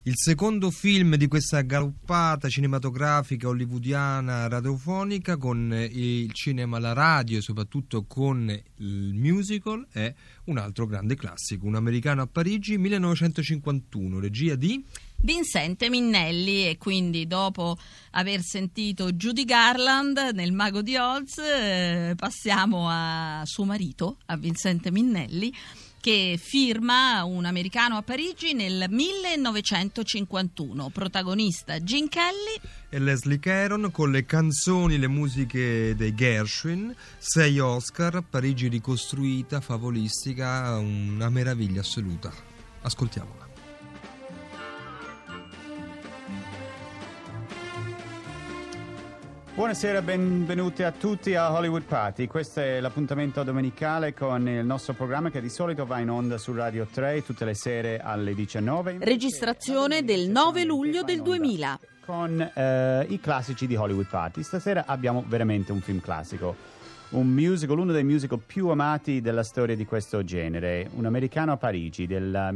Il secondo film di questa galoppata cinematografica hollywoodiana radiofonica con il cinema, la radio e soprattutto con il musical è un altro grande classico, Un americano a Parigi, 1951, regia di Vincente Minnelli. E quindi dopo aver sentito Judy Garland nel Mago di Oz passiamo a suo marito, a Vincente Minnelli, che firma Un americano a Parigi nel 1951. Protagonista Gene Kelly e Leslie Caron, con le canzoni, le musiche dei Gershwin, 6 Oscar, Parigi ricostruita, favolistica, una meraviglia assoluta. Ascoltiamola. Buonasera, benvenuti a tutti a Hollywood Party. Questo è l'appuntamento domenicale con il nostro programma che di solito va in onda su Radio 3 tutte le sere alle 19. Registrazione del 9 luglio del 2000. Con i classici di Hollywood Party. Stasera abbiamo veramente un film classico. Un musical, uno dei musical più amati della storia di questo genere, Un americano a Parigi del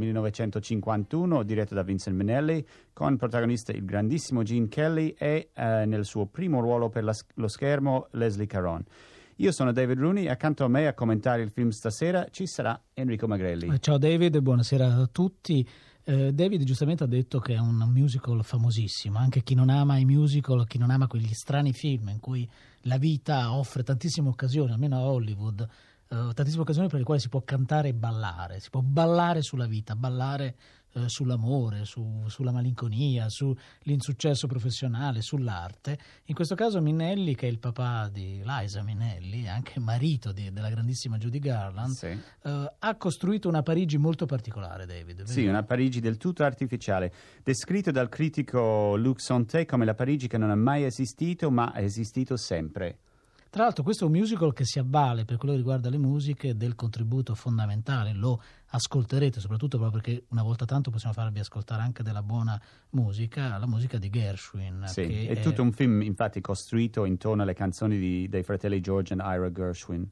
1951, diretto da Vincent Minnelli, con protagonista il grandissimo Gene Kelly e nel suo primo ruolo per lo schermo Leslie Caron. Io sono David Rooney e accanto a me a commentare il film stasera ci sarà Enrico Magrelli. Ciao David, buonasera a tutti. David giustamente ha detto che è un musical famosissimo. Anche chi non ama i musical, chi non ama quegli strani film in cui la vita offre tantissime occasioni, almeno a Hollywood, tantissime occasioni per le quali si può cantare e ballare, si può ballare sulla vita, ballare sull'amore, sulla malinconia, sull'insuccesso professionale, sull'arte. In questo caso Minnelli, che è il papà di Liza Minnelli e anche marito della grandissima Judy Garland, sì, ha costruito una Parigi molto particolare, David. Vedi? Sì, una Parigi del tutto artificiale, descritto dal critico Luc Sonté come la Parigi che non è mai esistito, ma ha esistito sempre. Tra l'altro questo è un musical che si avvale, per quello che riguarda le musiche, del contributo fondamentale. Lo ascolterete soprattutto proprio perché una volta tanto possiamo farvi ascoltare anche della buona musica, la musica di Gershwin. Sì, che è tutto un film infatti costruito intorno alle canzoni dei fratelli George e Ira Gershwin.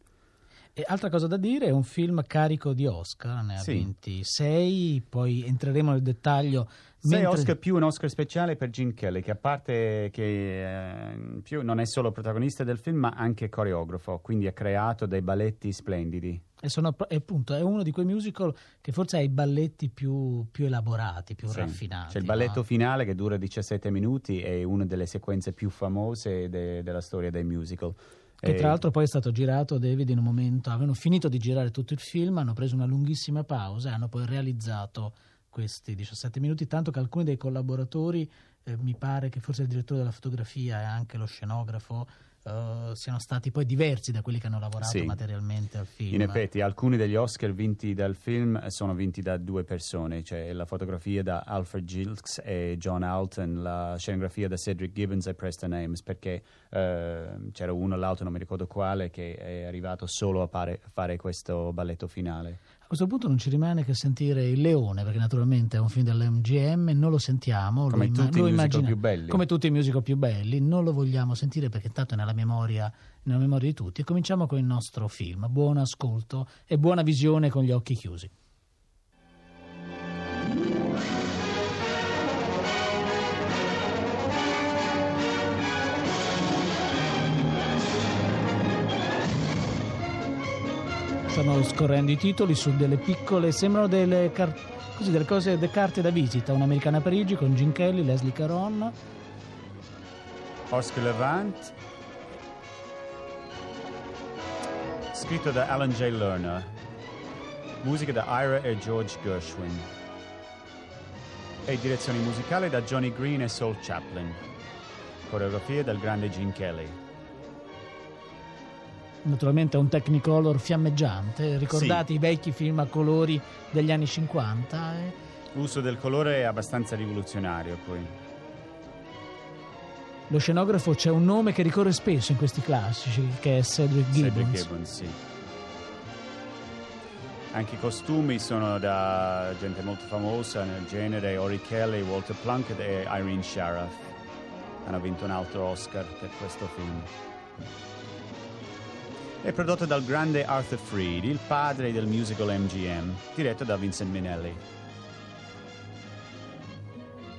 E altra cosa da dire, è un film carico di Oscar, ne ha vinti 6, poi entreremo nel dettaglio. 6 Oscar più un Oscar speciale per Gene Kelly, che a parte che più non è solo protagonista del film ma anche coreografo, quindi ha creato dei balletti splendidi. E appunto è uno di quei musical che forse ha i balletti più elaborati, più raffinati. C'è il balletto finale che dura 17 minuti, è una delle sequenze più famose della storia dei musical. Che tra l'altro poi è stato girato, David, in un momento, avevano finito di girare tutto il film, hanno preso una lunghissima pausa e hanno poi realizzato questi 17 minuti, tanto che alcuni dei collaboratori, mi pare che forse il direttore della fotografia e anche lo scenografo, siano stati poi diversi da quelli che hanno lavorato materialmente al film. In effetti alcuni degli Oscar vinti dal film sono vinti da 2 persone, cioè la fotografia da Alfred Gilks e John Alton, la scenografia da Cedric Gibbons e Preston Ames, perché c'era uno o l'altro, non mi ricordo quale, che è arrivato solo a fare questo balletto finale. A questo punto non ci rimane che sentire Il Leone, perché naturalmente è un film dell'MGM, non lo sentiamo. Come tutti i musical più belli. Come tutti i musical più belli, non lo vogliamo sentire perché tanto è nella memoria di tutti. E cominciamo con il nostro film. Buon ascolto e buona visione con gli occhi chiusi. Stanno scorrendo i titoli su delle piccole, sembrano delle cose, delle carte da visita. Un americano a Parigi con Gene Kelly, Leslie Caron, Oscar Levant, scritto da Alan J. Lerner, musica da Ira e George Gershwin e direzione musicale da Johnny Green e Saul Chaplin, coreografia del grande Gene Kelly. Naturalmente è un Technicolor fiammeggiante, ricordate i vecchi film a colori degli anni 50? L'uso del colore è abbastanza rivoluzionario poi. Lo scenografo, c'è un nome che ricorre spesso in questi classici, che è Cedric Gibbons. Cedric Gibbons, sì. Anche i costumi sono da gente molto famosa nel genere, Ori Kelly, Walter Plunkett e Irene Sharaff. Hanno vinto un altro Oscar per questo film. È prodotto dal grande Arthur Freed, il padre del musical MGM, diretto da Vincent Minnelli.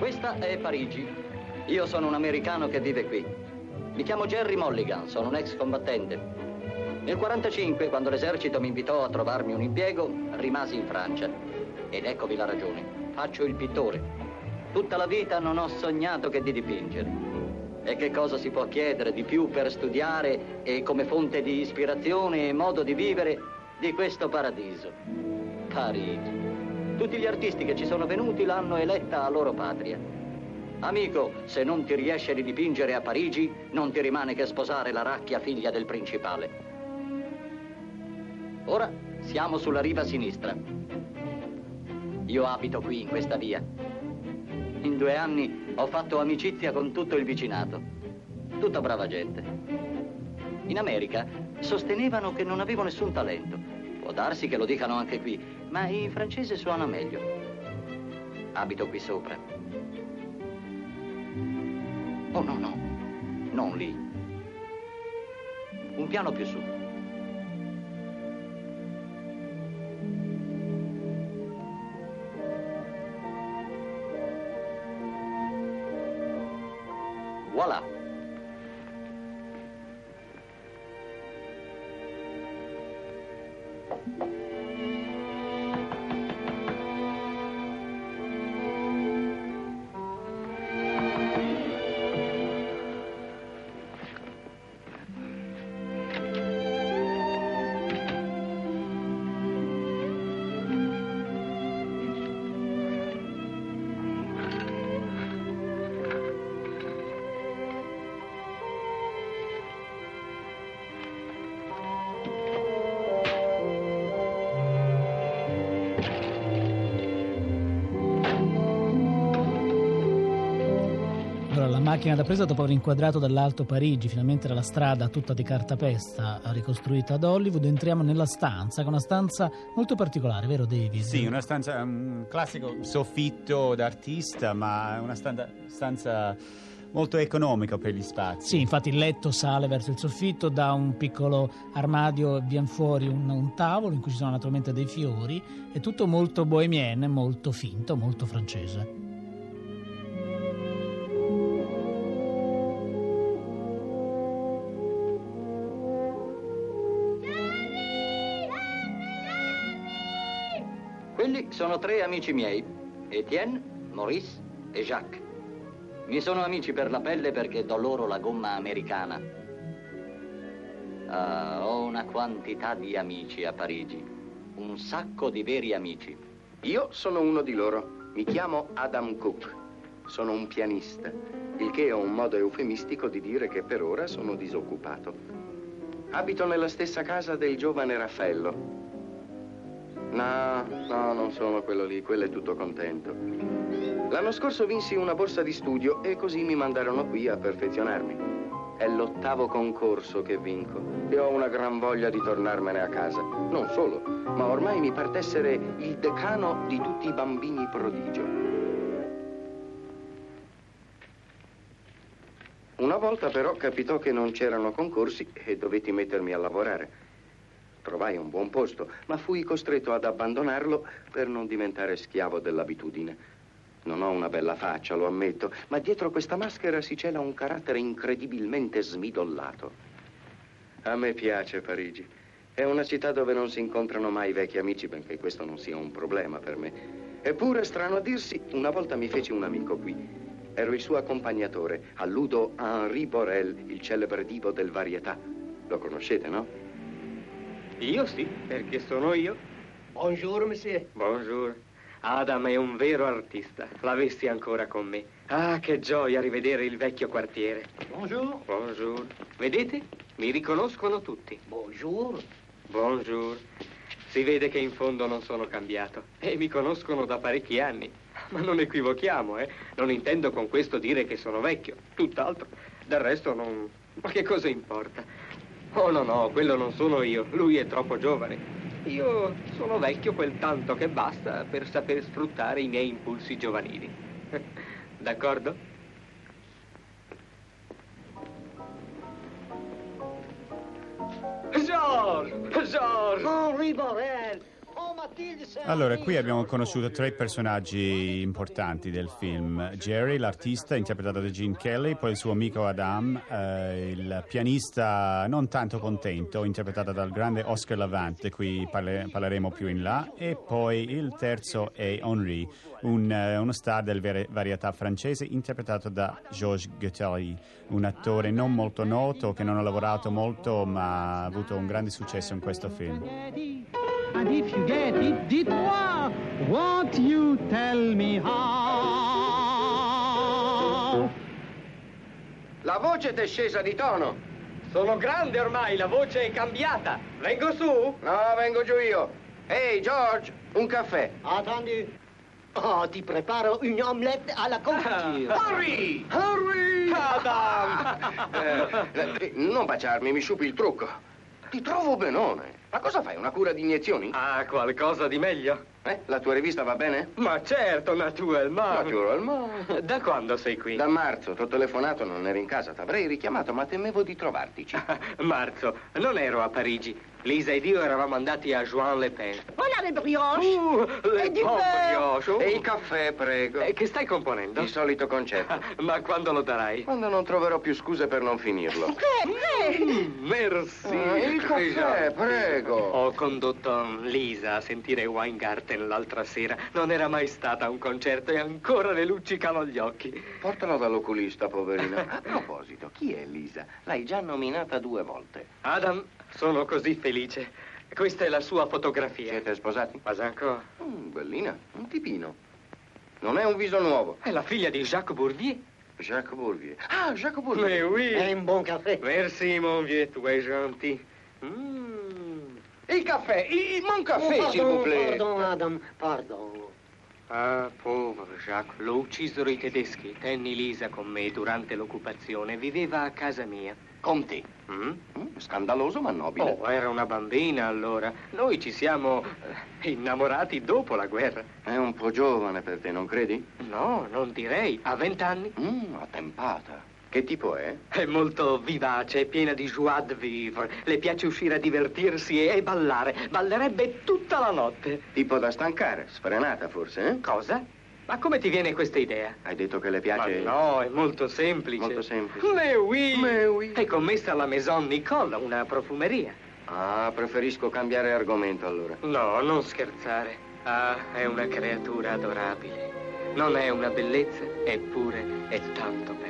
Questa è Parigi. Io sono un americano che vive qui. Mi chiamo Jerry Mulligan, sono un ex combattente. Nel 1945, quando l'esercito mi invitò a trovarmi un impiego, rimasi in Francia. Ed eccovi la ragione. Faccio il pittore. Tutta la vita non ho sognato che di dipingere. E che cosa si può chiedere di più per studiare e come fonte di ispirazione e modo di vivere di questo paradiso? Parigi. Tutti gli artisti che ci sono venuti l'hanno eletta a loro patria. Amico, se non ti riesce di dipingere a Parigi, non ti rimane che sposare la racchia figlia del principale. Ora siamo sulla riva sinistra. Io abito qui, in questa via. In 2 anni ho fatto amicizia con tutto il vicinato. Tutta brava gente. In America sostenevano che non avevo nessun talento. Può darsi che lo dicano anche qui, ma in francese suona meglio. Abito qui sopra. Oh no, no, non lì. Un piano più su. Voilà. La macchina da presa, dopo aver inquadrato dall'alto Parigi, finalmente era la strada tutta di cartapesta ricostruita ad Hollywood. Entriamo nella stanza, che è una stanza molto particolare, vero David? Sì, una stanza, un classico soffitto d'artista, ma una stanza molto economica per gli spazi. Sì, infatti il letto sale verso il soffitto, da un piccolo armadio viene fuori un tavolo in cui ci sono naturalmente dei fiori, è tutto molto bohemienne, molto finto, molto francese. Quelli sono 3 amici miei, Etienne, Maurice e Jacques. Mi sono amici per la pelle perché do loro la gomma americana. Ho una quantità di amici a Parigi, un sacco di veri amici. Io sono uno di loro, mi chiamo Adam Cook, sono un pianista, il che è un modo eufemistico di dire che per ora sono disoccupato. Abito nella stessa casa del giovane Raffaello. No, non sono quello lì, quello è tutto contento. L'anno scorso vinsi una borsa di studio e così mi mandarono qui a perfezionarmi. È l'8º concorso che vinco e ho una gran voglia di tornarmene a casa. Non solo, ma ormai mi par d'essere il decano di tutti i bambini prodigio. Una volta però capitò che non c'erano concorsi e dovetti mettermi a lavorare. Trovai un buon posto, ma fui costretto ad abbandonarlo per non diventare schiavo dell'abitudine. Non ho una bella faccia, lo ammetto, ma dietro questa maschera si cela un carattere incredibilmente smidollato. A me piace Parigi. È una città dove non si incontrano mai vecchi amici, benché questo non sia un problema per me. Eppure, strano a dirsi, una volta mi feci un amico qui. Ero il suo accompagnatore. Alludo a Henri Borel, il celebre divo del varietà. Lo conoscete, no? Io sì, perché sono io. Bonjour, monsieur. Bonjour. Adam è un vero artista. L'avessi ancora con me. Ah, che gioia rivedere il vecchio quartiere. Bonjour. Bonjour. Vedete? Mi riconoscono tutti. Bonjour. Bonjour. Si vede che in fondo non sono cambiato. E mi conoscono da parecchi anni. Ma non equivochiamo, eh? Non intendo con questo dire che sono vecchio. Tutt'altro. Del resto non... Ma che cosa importa? Oh no, quello non sono io. Lui è troppo giovane. Io sono vecchio quel tanto che basta per saper sfruttare i miei impulsi giovanili. D'accordo? Georges! Henri Borel. Oh, ma Allora, qui abbiamo conosciuto 3 personaggi importanti del film. Jerry, l'artista, interpretato da Gene Kelly, poi il suo amico Adam, il pianista non tanto contento, interpretato dal grande Oscar Levant, di cui parleremo più in là, e poi il terzo è Henri, uno star del varietà francese, interpretato da Georges Guettari, un attore non molto noto, che non ha lavorato molto, ma ha avuto un grande successo in questo film. And if you get it, dites-moi, won't you tell me how? La voce t'è scesa di tono. Sono grande ormai, la voce è cambiata. Vengo su? No, vengo giù io. Ehi, George, un caffè. Attendez. Oh, ti preparo une omelette alla confiture. Henry! Henry! Adam! Non baciarmi, mi sciupi il trucco. Ti trovo benone. Ma cosa fai, una cura di iniezioni? Ah, qualcosa di meglio? La tua rivista va bene? Ma certo, naturalmente. Naturalmente. Da quando sei qui? Da marzo, t'ho telefonato, non eri in casa, t'avrei richiamato, ma temevo di trovartici. Marzo, non ero a Parigi. Lisa ed io eravamo andati a Juan-les-Pins. Voilà les brioches. Le E di bonne beurre. brioche. E il caffè, prego. Che stai componendo? Il solito concetto. Ma quando lo darai? Quando non troverò più scuse per non finirlo. Merci. Il caffè, prego. Ho condotto Lisa a sentire Weingarten l'altra sera. Non era mai stata a un concerto e ancora le luccicano gli occhi. Portalo dall'oculista, poverina. A proposito, chi è Lisa? L'hai già nominata 2 volte. Adam, sono così felice. Questa è la sua fotografia. Siete sposati? Pas encore. Bellina, un tipino. Non è un viso nuovo. È la figlia di Jacques Bourvier. Jacques Bourvier. Ah, Jacques Bourvier. Mais oui. Et un bon café. Merci, mon vieux, tu es gentil. Il caffè, mon caffè, s'il vous plaît. Pardon, Adam, pardon. Ah, povero Jacques, lo uccisero i tedeschi. Tenni Lisa con me durante l'occupazione. Viveva a casa mia. Con te. Scandaloso ma nobile. Oh, era una bambina allora. Noi ci siamo innamorati dopo la guerra. È un po' giovane per te, non credi? No, non direi. Ha 20 anni. Attempata. Che tipo è? È molto vivace, è piena di joie de vivre. Le piace uscire a divertirsi e ballare. Ballerebbe tutta la notte. Tipo da stancare, sfrenata forse, eh? Cosa? Ma come ti viene questa idea? Hai detto che le piace... Ma no, è molto semplice. Molto semplice. Mais oui. Mais oui. È commessa alla Maison Nicole, una profumeria. Ah, preferisco cambiare argomento allora. No, non scherzare. Ah, è una creatura adorabile. Non è una bellezza, eppure è tanto bella.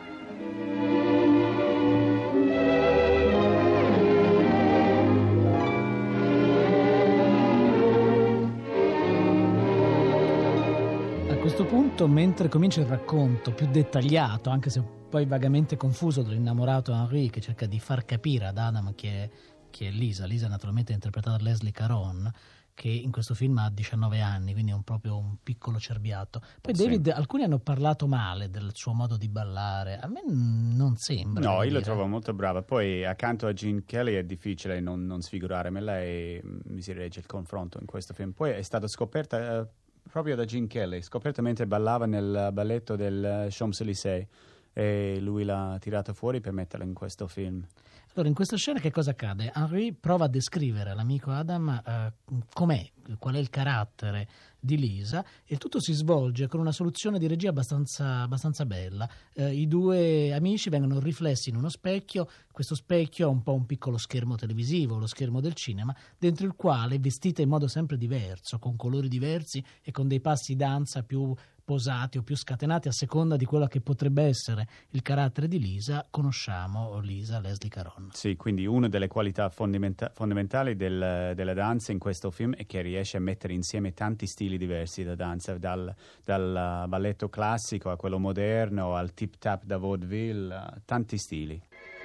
A questo punto, mentre comincia il racconto più dettagliato, anche se poi vagamente confuso, dell'innamorato Henri che cerca di far capire ad Adam che è Lisa naturalmente è interpretata da Leslie Caron, che in questo film ha 19 anni, quindi è proprio un piccolo cerbiato. Poi Sì. David, alcuni hanno parlato male del suo modo di ballare, a me non sembra. No, devo io lo dire. trovo molto brava. Poi accanto a Gene Kelly è difficile non sfigurare, ma lei mi si regge il confronto in questo film. Poi è stata scoperta proprio da Gene Kelly, scoperta mentre ballava nel balletto del Champs-Élysées, e lui l'ha tirata fuori per metterla in questo film. Allora, in questa scena che cosa accade? Henri prova a descrivere all'amico Adam com'è, qual è il carattere di Lisa, e il tutto si svolge con una soluzione di regia abbastanza bella. I due amici vengono riflessi in uno specchio, questo specchio ha un po' un piccolo schermo televisivo, lo schermo del cinema, dentro il quale, vestita in modo sempre diverso, con colori diversi e con dei passi danza più posati o più scatenati a seconda di quello che potrebbe essere il carattere di Lisa, conosciamo Lisa Leslie Caron. Sì, quindi una delle qualità fondamentali della danza in questo film è che riesce a mettere insieme tanti stili diversi da danza, dal balletto classico a quello moderno, al tip-tap da vaudeville, tanti stili.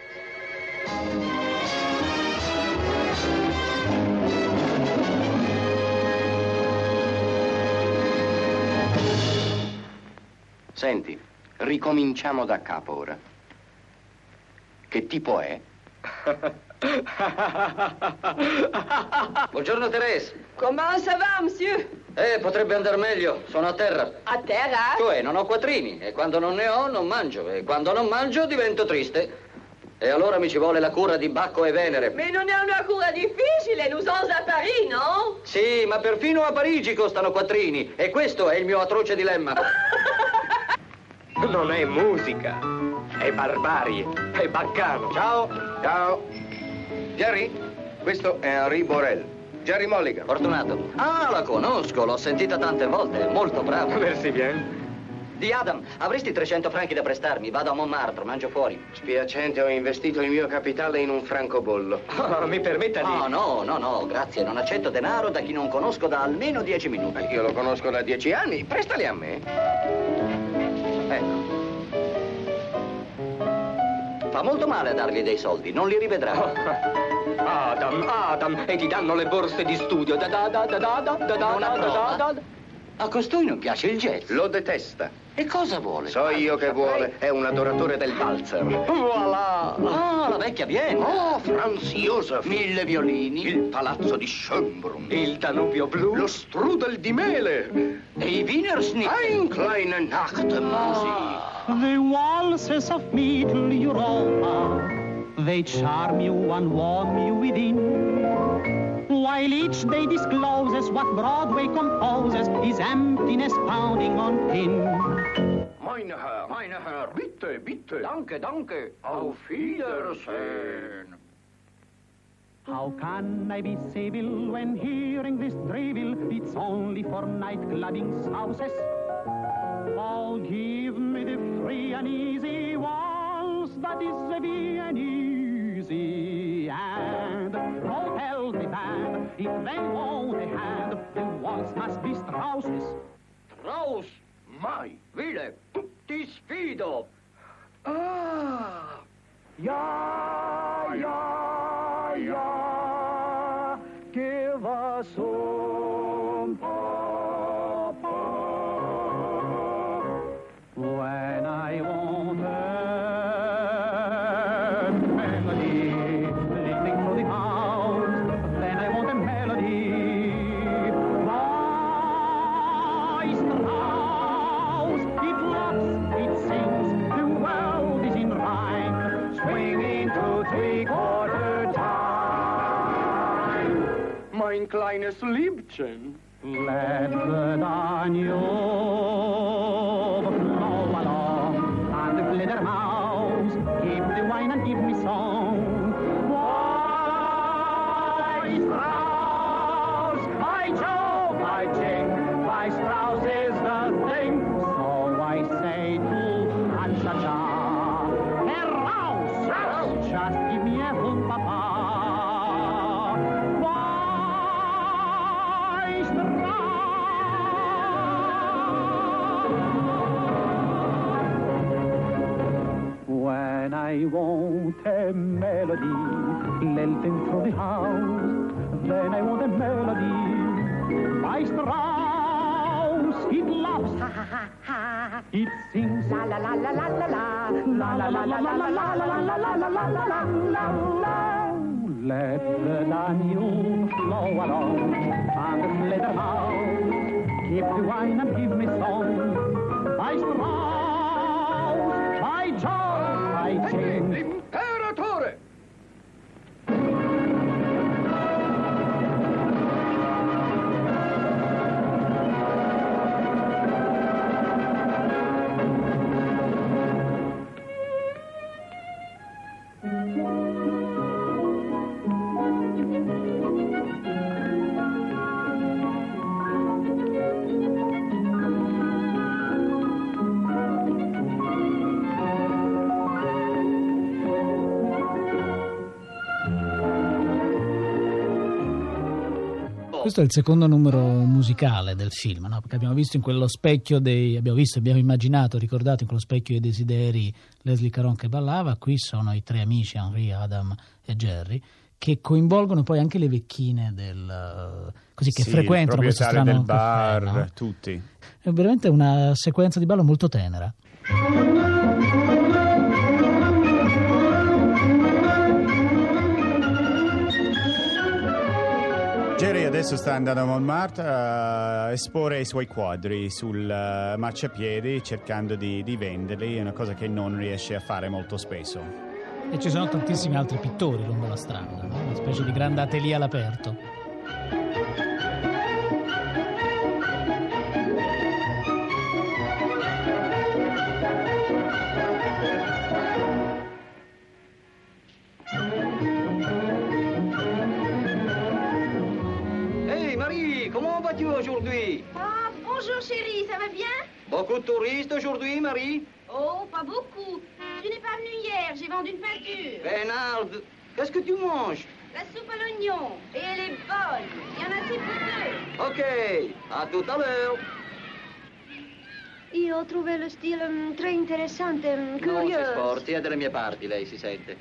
Senti, ricominciamo da capo ora. Che tipo è? Buongiorno Thérèse. Comment ça va, monsieur? Potrebbe andare meglio. Sono a terra. A terra? Cioè, non ho quattrini. E quando non ne ho, non mangio. E quando non mangio, divento triste. E allora mi ci vuole la cura di Bacco e Venere. Mais non è una cura difficile, nous sommes à Paris, no? Sì, ma perfino a Parigi costano quattrini. E questo è il mio atroce dilemma. Non è musica, è barbarie, è baccano. Ciao, ciao. Jerry, questo è Henri Borel. Jerry Mulligan. Fortunato. Ah, la conosco, l'ho sentita tante volte, è molto bravo. Merci bien. Di Adam, avresti 300 franchi da prestarmi? Vado a Montmartre, mangio fuori. Spiacente, ho investito il mio capitale in un francobollo. Oh, mi permetta di... No, grazie, non accetto denaro da chi non conosco da almeno 10 minuti. Io lo conosco da 10 anni, prestali a me. Ecco. Fa molto male a dargli dei soldi, non li rivedrà. Adam, e ti danno le borse di studio. A costui non piace il jazz. Lo detesta. E cosa vuole? So io che vuole, è un adoratore del valzer. Voilà! Ah, la vecchia Vienna. Oh, Franz Josef. 1000 violini. Il palazzo di Schönbrunn. Il Danubio blu. Lo strudel di mele. E i Wiener Schnitzel. Ein kleine Nachtmusik. The waltzes of Middle Europa, they charm you and warm you within, while each day discloses what Broadway composes is emptiness pounding on tin. Meine Herr, bitte, bitte. Danke. Auf Wiedersehen. How can I be civil when hearing this drivel? It's only for nightclubbing spouses. Oh, give me the free and easy waltz that is Viennese, and don't tell the band if they want a hand, the waltz must be Strauss's. Strauss, Mai. Wille, ti sfido. Ah. Ja, give us some papa. When I want a melody, listening through the house, then I want a melody. By Strauss, it loves, it sings, the world is in rhyme, swinging to three-quarter time. Mein kleines Liebchen. Let the Danube flow along, and the glitter mouse keep the wine and give me song. By Strauss, by Joe, by Jing, by Strauss is the thing. So I say to Cha-cha-cha, heraus, just give me a hum, papa. When I want a melody, lilting through the house, then I want a melody. By Strauss, it loves, ha ha ha ha, it sings, la la la la la la la, la la la la la la la la la la la la la. Let the Danube flow along, and the glitter house, keep the wine and give me song. By Strauss, by Joe, by Jing. L'imperatore! Questo è il secondo numero musicale del film, no? Perché abbiamo visto in quello specchio abbiamo immaginato, ricordato in quello specchio dei desideri Leslie Caron che ballava. Qui sono i tre amici, Henri, Adam e Jerry, che coinvolgono poi anche le vecchine che frequentano questo strano del bar, caffè, no? tutti. È veramente una sequenza di ballo molto tenera. Jerry adesso sta andando a Montmartre a esporre i suoi quadri sul marciapiedi cercando di venderli, è una cosa che non riesce a fare molto spesso. E ci sono tantissimi altri pittori lungo la strada, no? Una specie di grande atelier all'aperto. Hey Marie, comment vas-tu aujourd'hui? Ah, bonjour chérie, ça va bien? Beaucoup de touristes aujourd'hui, Marie? Oh, pas beaucoup. Tu n'es pas venu hier, j'ai vendu une peinture. Bernard, qu'est-ce que tu manges? La soupe à l'oignon, et elle est bonne. Il y en a assez pour deux. Ok, à tout à l'heure. Io ho trovato lo stile très interessante, Non si curioso. sforzi, è delle mie parti, lei si sente.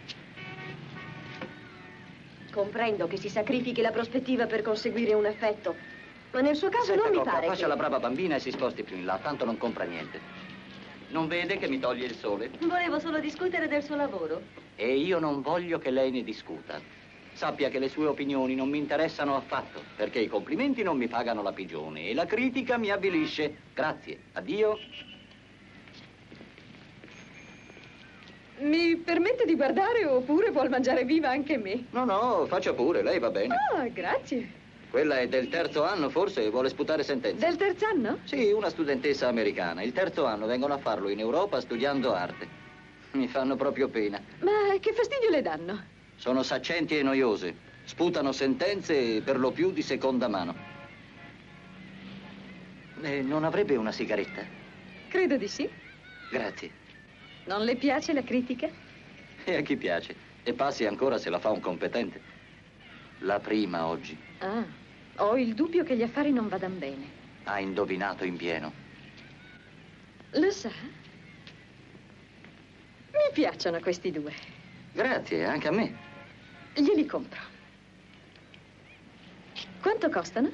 Comprendo che si sacrifichi la prospettiva per conseguire un effetto, ma nel suo caso Senta, non mi Cocca, pare faccia che... la brava bambina e si sposti più in là, tanto non compra niente. Non vede che mi toglie il sole? Volevo solo discutere del suo lavoro. E io non voglio che lei ne discuta. Sappia che le sue opinioni non mi interessano affatto, perché i complimenti non mi pagano la pigione e la critica mi avvilisce. Grazie, addio. Mi permette di guardare oppure vuol mangiare viva anche me? No, no, faccia pure, lei va bene. Ah, grazie. Quella è del terzo anno, forse, e vuole sputare sentenza. Del terzo anno? Sì, una studentessa americana. Il terzo anno vengono a farlo in Europa studiando arte. Mi fanno proprio pena. Ma che fastidio le danno? Sono saccenti e noiose. Sputano sentenze per lo più di seconda mano. Non avrebbe una sigaretta? Credo di sì. Grazie. Non le piace la critica? E a chi piace? E passi ancora se la fa un competente. La prima oggi. Ah, ho il dubbio che gli affari non vadano bene. Ha indovinato in pieno. Lo sa? Mi piacciono questi due. Grazie, anche a me. Glieli compro. Quanto costano?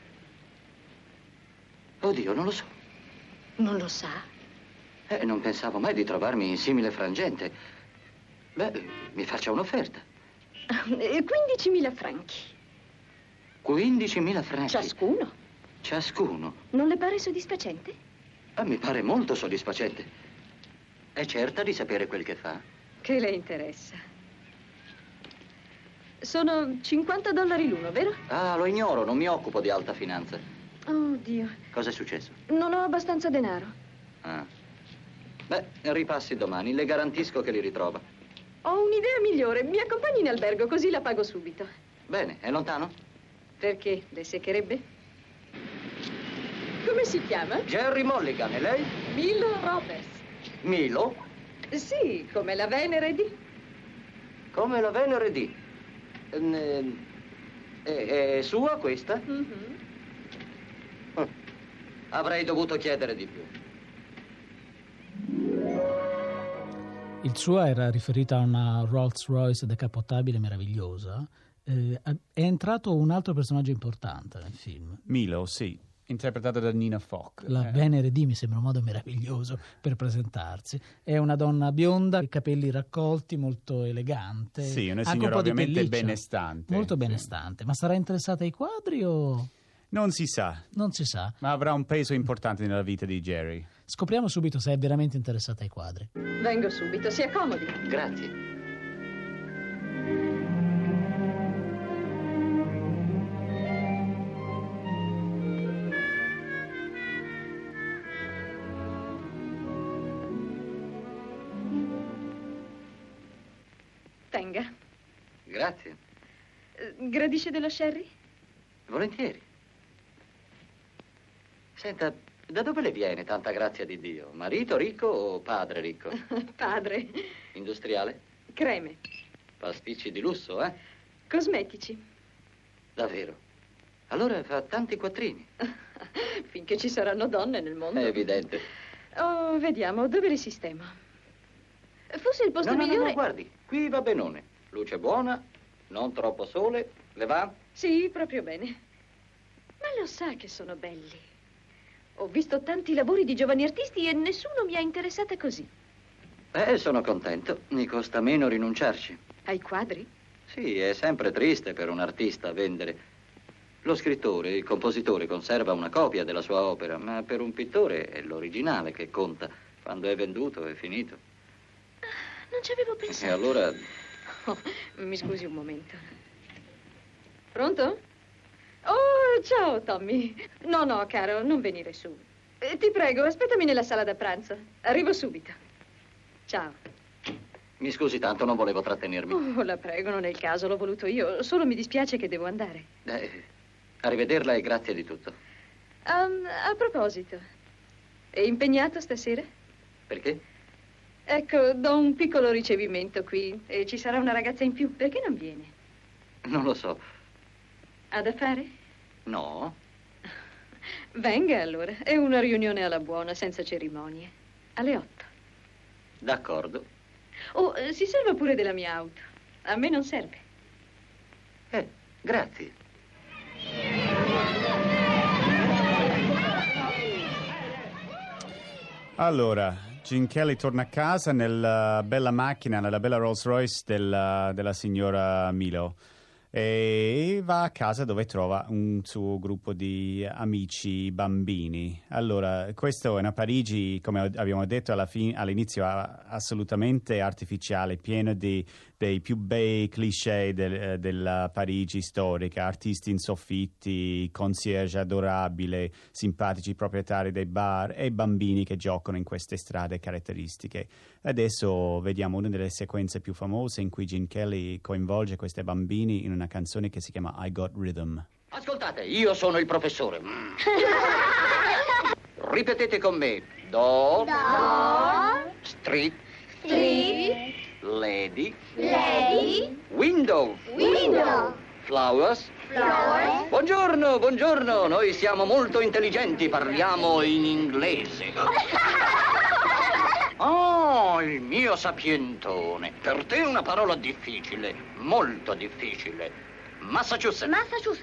Oddio, non lo so. Non lo sa? Non pensavo mai di trovarmi in simile frangente. Beh, mi faccia un'offerta. 15.000 franchi. 15.000 franchi. Ciascuno. Ciascuno. Non le pare soddisfacente? Mi pare molto soddisfacente. È certa di sapere quel che fa? Che le interessa? Sono $50 l'uno, vero? Ah, lo ignoro, non mi occupo di alta finanza. Oh, Dio. Cosa è successo? Non ho abbastanza denaro. Ah. Beh, ripassi domani, le garantisco che li ritrova. Ho un'idea migliore. Mi accompagni in albergo, così la pago subito. Bene, è lontano? Perché? Le seccherebbe? Come si chiama? Jerry Mulligan, e lei? Milo Roberts. Milo? Sì, come la Venere di. Come la Venere di. È sua questa? Mhm. Avrei dovuto chiedere di più. Il suo era riferito a una Rolls Royce decapotabile meravigliosa. È entrato un altro personaggio importante nel film. Milo, sì, interpretato da Nina Foch. La Venere di mi sembra un modo meraviglioso per presentarsi. È una donna bionda, i capelli raccolti, molto elegante. Sì, una anche signora un po' di ovviamente pelliccia. benestante. Molto sì. benestante. Ma sarà interessata ai quadri o... Non si sa, Non si sa. ma avrà un peso importante nella vita di Jerry. Scopriamo subito se è veramente interessata ai quadri. Vengo subito, si accomodi. Grazie. Tenga. Grazie. Gradisce dello sherry? Volentieri. Senta, da dove le viene tanta grazia di Dio? Marito ricco o padre ricco? Padre. Industriale? Creme. Pasticci di lusso, eh? Cosmetici. Davvero? Allora fa tanti quattrini. Finché ci saranno donne nel mondo. È evidente. Oh, vediamo, dove li sistemo? Forse il posto No, migliore... guardi, qui va benone. Luce buona, non troppo sole, le va? Sì, proprio bene. Ma lo sa che sono belli. Ho visto tanti lavori di giovani artisti e nessuno mi ha interessata così. Sono contento. Mi costa meno rinunciarci. Ai quadri? Sì, è sempre triste per un artista vendere. Lo scrittore, il compositore, conserva una copia della sua opera, ma per un pittore è l'originale che conta. Quando è venduto è finito. Non ci avevo pensato. E allora... Oh, mi scusi un momento. Pronto? Oh, ciao, Tommy. No, caro, non venire su. Ti prego, aspettami nella sala da pranzo. Arrivo subito. Ciao. Mi scusi tanto, non volevo trattenermi. Oh, la prego, non è il caso, l'ho voluto io. Solo mi dispiace che devo andare. Arrivederla e grazie di tutto. A proposito, è impegnato stasera? Perché? Ecco, do un piccolo ricevimento qui e ci sarà una ragazza in più. Perché non viene? Non lo so. Ha da fare? No. Venga allora, è una riunione alla buona, senza cerimonie. Alle 8. D'accordo. Oh, si serva pure della mia auto. A me non serve. Grazie. Allora, Gene Kelly torna a casa nella bella macchina, nella bella Rolls Royce della signora Milo e va a casa dove trova un suo gruppo di amici bambini. Allora, questo è una Parigi, come abbiamo detto all'inizio, assolutamente artificiale, pieno dei più bei cliché della Parigi storica, artisti in soffitti, concierge adorabile, simpatici proprietari dei bar e bambini che giocano in queste strade caratteristiche. Adesso vediamo una delle sequenze più famose in cui Gene Kelly coinvolge questi bambini in una canzone che si chiama I Got Rhythm. Ascoltate, io sono il professore. Ripetete con me. Do. Street. Lady. Window. Flowers. Buongiorno, noi siamo molto intelligenti, parliamo in inglese. Oh, il mio sapientone. Per te è una parola difficile, molto difficile. Massachusetts.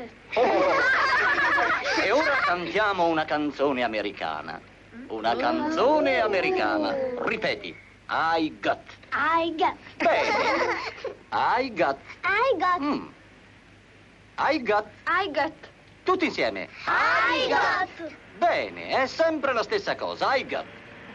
E ora cantiamo una canzone americana. Una canzone americana. Ripeti. I got. Bene. I got. I got. Tutti insieme. I got. Bene, è sempre la stessa cosa. I got.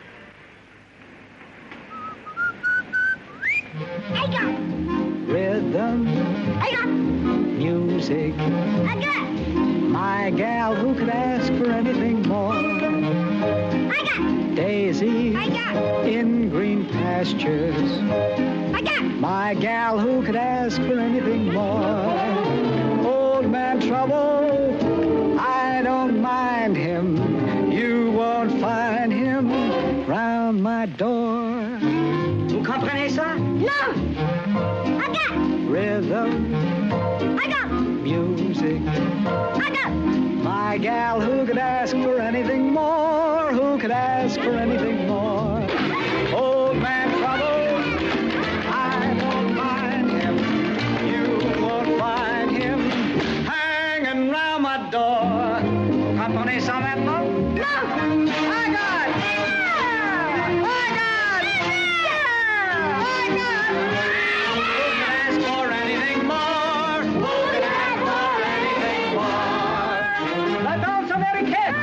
I got. Rhythm. I got. Music. I got. My gal, who could ask for anything more? I got. Daisy. I got. In green pastures. I got. My gal, who could ask for anything more? Old man trouble, I don't mind him. You won't find him round my door. Vous comprenez ça? No. I got. Rhythm. I got. Music. I got. My gal, who could ask for anything more? Who could ask for anything more? Old man trouble, I don't mind him. You won't find him hanging round my door. Comprenez ça maintenant? No. I got. Who could ask for anything more? Who could ask for anything more? La danse américaine.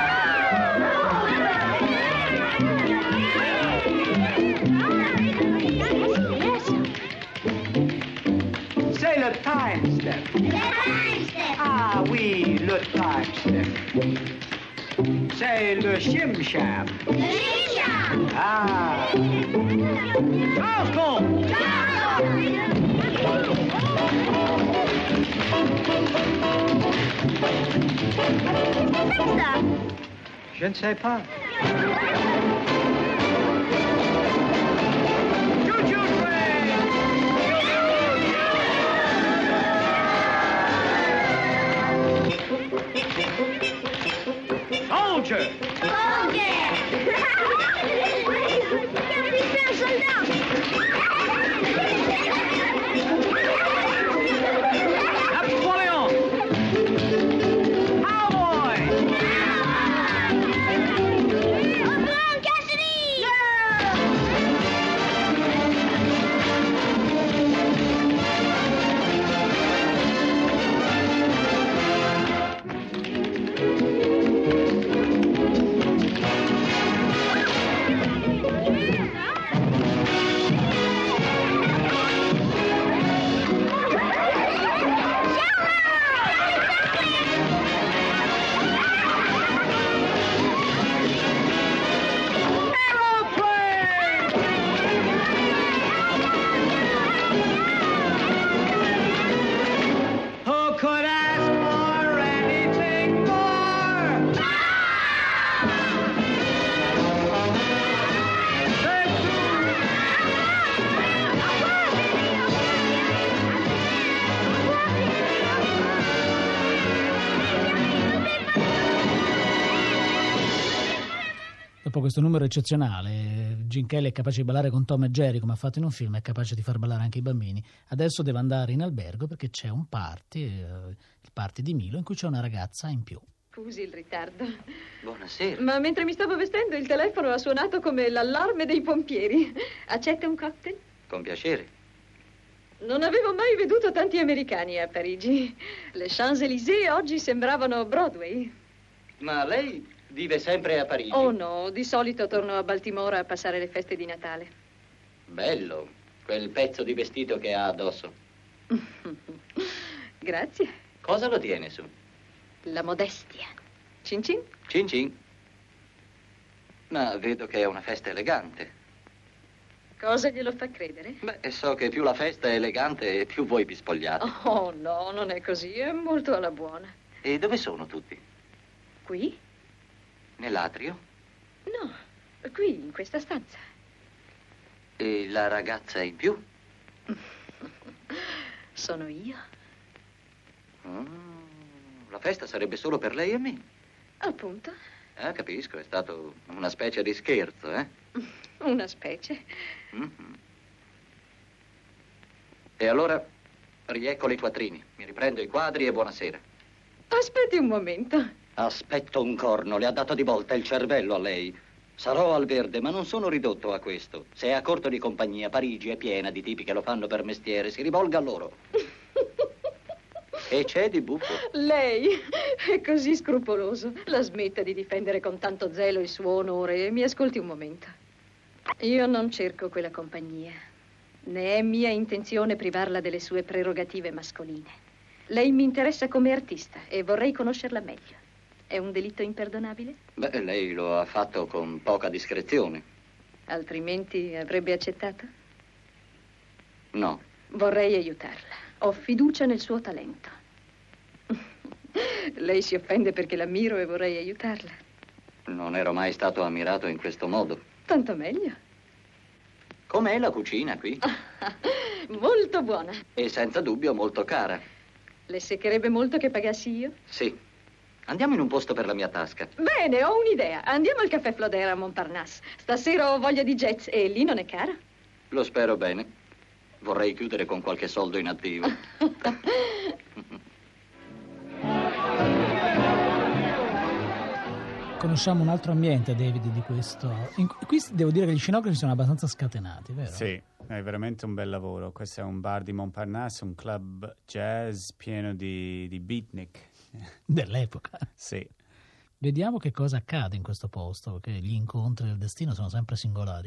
C'est le time step. Ah oui, le time step. C'est le shim-sham. Ah. Charles Je ne sais pas. Soldier! Napoleon! Cowboy! questo numero eccezionale. Gene Kelly è capace di ballare con Tom e Jerry come ha fatto in un film, è capace di far ballare anche i bambini. Adesso deve andare in albergo perché c'è un party, il party di Milo, in cui c'è una ragazza in più. Scusi il ritardo. Buonasera. Ma mentre mi stavo vestendo il telefono ha suonato come l'allarme dei pompieri. Accetta un cocktail? Con piacere. Non avevo mai veduto tanti americani a Parigi. Le Champs-Élysées oggi sembravano Broadway. Ma lei vive sempre a Parigi? Oh no, di solito torno a Baltimora a passare le feste di Natale. Bello, quel pezzo di vestito che ha addosso. Grazie. Cosa lo tiene su? La modestia. Cin cin? Cin cin. Ma vedo che è una festa elegante. Cosa glielo fa credere? Beh, so che più la festa è elegante e più voi vi spogliate. Oh no, non è così, è molto alla buona. E dove sono tutti? Qui? Nell'atrio? No, qui, in questa stanza. E la ragazza in più? Sono io. La festa sarebbe solo per lei e me. Appunto. Capisco, è stato una specie di scherzo, eh? Una specie. E allora rieccolo i quattrini, mi riprendo i quadri e buonasera. Aspetti un momento. Aspetto un corno, le ha dato di volta il cervello a lei. Sarò al verde, ma non sono ridotto a questo. Se è a corto di compagnia, Parigi è piena di tipi che lo fanno per mestiere, si rivolga a loro. E c'è di buffo? Lei è così scrupoloso. La smetta di difendere con tanto zelo il suo onore e mi ascolti un momento. Io non cerco quella compagnia, né è mia intenzione privarla delle sue prerogative mascoline. Lei mi interessa come artista e vorrei conoscerla meglio. È un delitto imperdonabile? Beh, lei lo ha fatto con poca discrezione. Altrimenti avrebbe accettato? No. Vorrei aiutarla. Ho fiducia nel suo talento. Lei si offende perché l'ammiro e vorrei aiutarla. Non ero mai stato ammirato in questo modo. Tanto meglio. Com'è la cucina qui? Molto buona. E senza dubbio molto cara. Le seccherebbe molto che pagassi io? Sì. Andiamo in un posto per la mia tasca. Bene, ho un'idea. Andiamo al caffè Flodera a Montparnasse. Stasera ho voglia di jazz e lì non è cara? Lo spero bene. Vorrei chiudere con qualche soldo in attivo. Conosciamo un altro ambiente, David, di questo. Qui devo dire che gli scenografi sono abbastanza scatenati, vero? Sì, è veramente un bel lavoro. Questo è un bar di Montparnasse, un club jazz pieno di beatnik. Dell'epoca. Sì. Vediamo che cosa accade in questo posto, perché gli incontri del destino sono sempre singolari.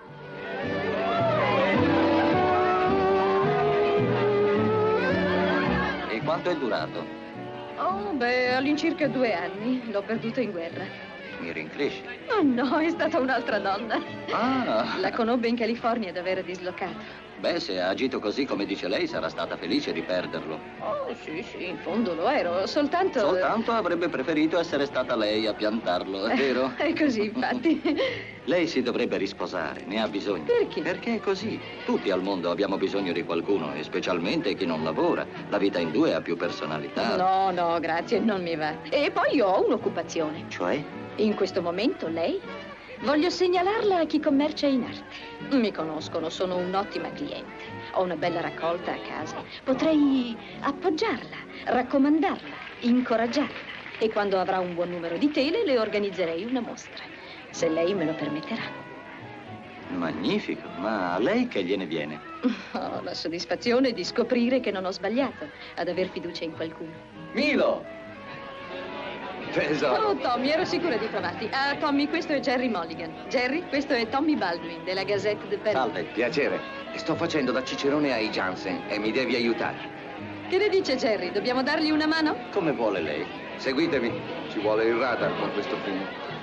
E quanto è durato? Oh, beh, all'incirca 2 anni. L'ho perduto in guerra. Mi rincresci? Oh no, è stata un'altra donna. Ah! La conobbe in California ed era dislocato. Beh, se ha agito così come dice lei, sarà stata felice di perderlo. Oh, sì, in fondo lo ero, soltanto... Soltanto avrebbe preferito essere stata lei a piantarlo, è vero? È così, infatti. Lei si dovrebbe risposare, ne ha bisogno. Perché? Perché è così. Tutti al mondo abbiamo bisogno di qualcuno, e specialmente chi non lavora. La vita in due ha più personalità. No, grazie, non mi va. E poi ho un'occupazione. Cioè? In questo momento, lei? Voglio segnalarla a chi commercia in arte. Mi conoscono, sono un'ottima cliente. Ho una bella raccolta a casa. Potrei appoggiarla, raccomandarla, incoraggiarla. E quando avrà un buon numero di tele, le organizzerei una mostra. Se lei me lo permetterà. Magnifico, ma a lei che gliene viene? Ho la soddisfazione di scoprire che non ho sbagliato ad aver fiducia in qualcuno. Milo! Tesoro. Oh, Tommy, ero sicura di trovarti. Tommy, questo è Jerry Mulligan. Jerry, questo è Tommy Baldwin, della Gazette de Paris. Salve, piacere. Sto facendo da cicerone ai Jansen e mi devi aiutare. Che ne dice Jerry? Dobbiamo dargli una mano? Come vuole lei. Seguitemi. Ci vuole il radar con questo film.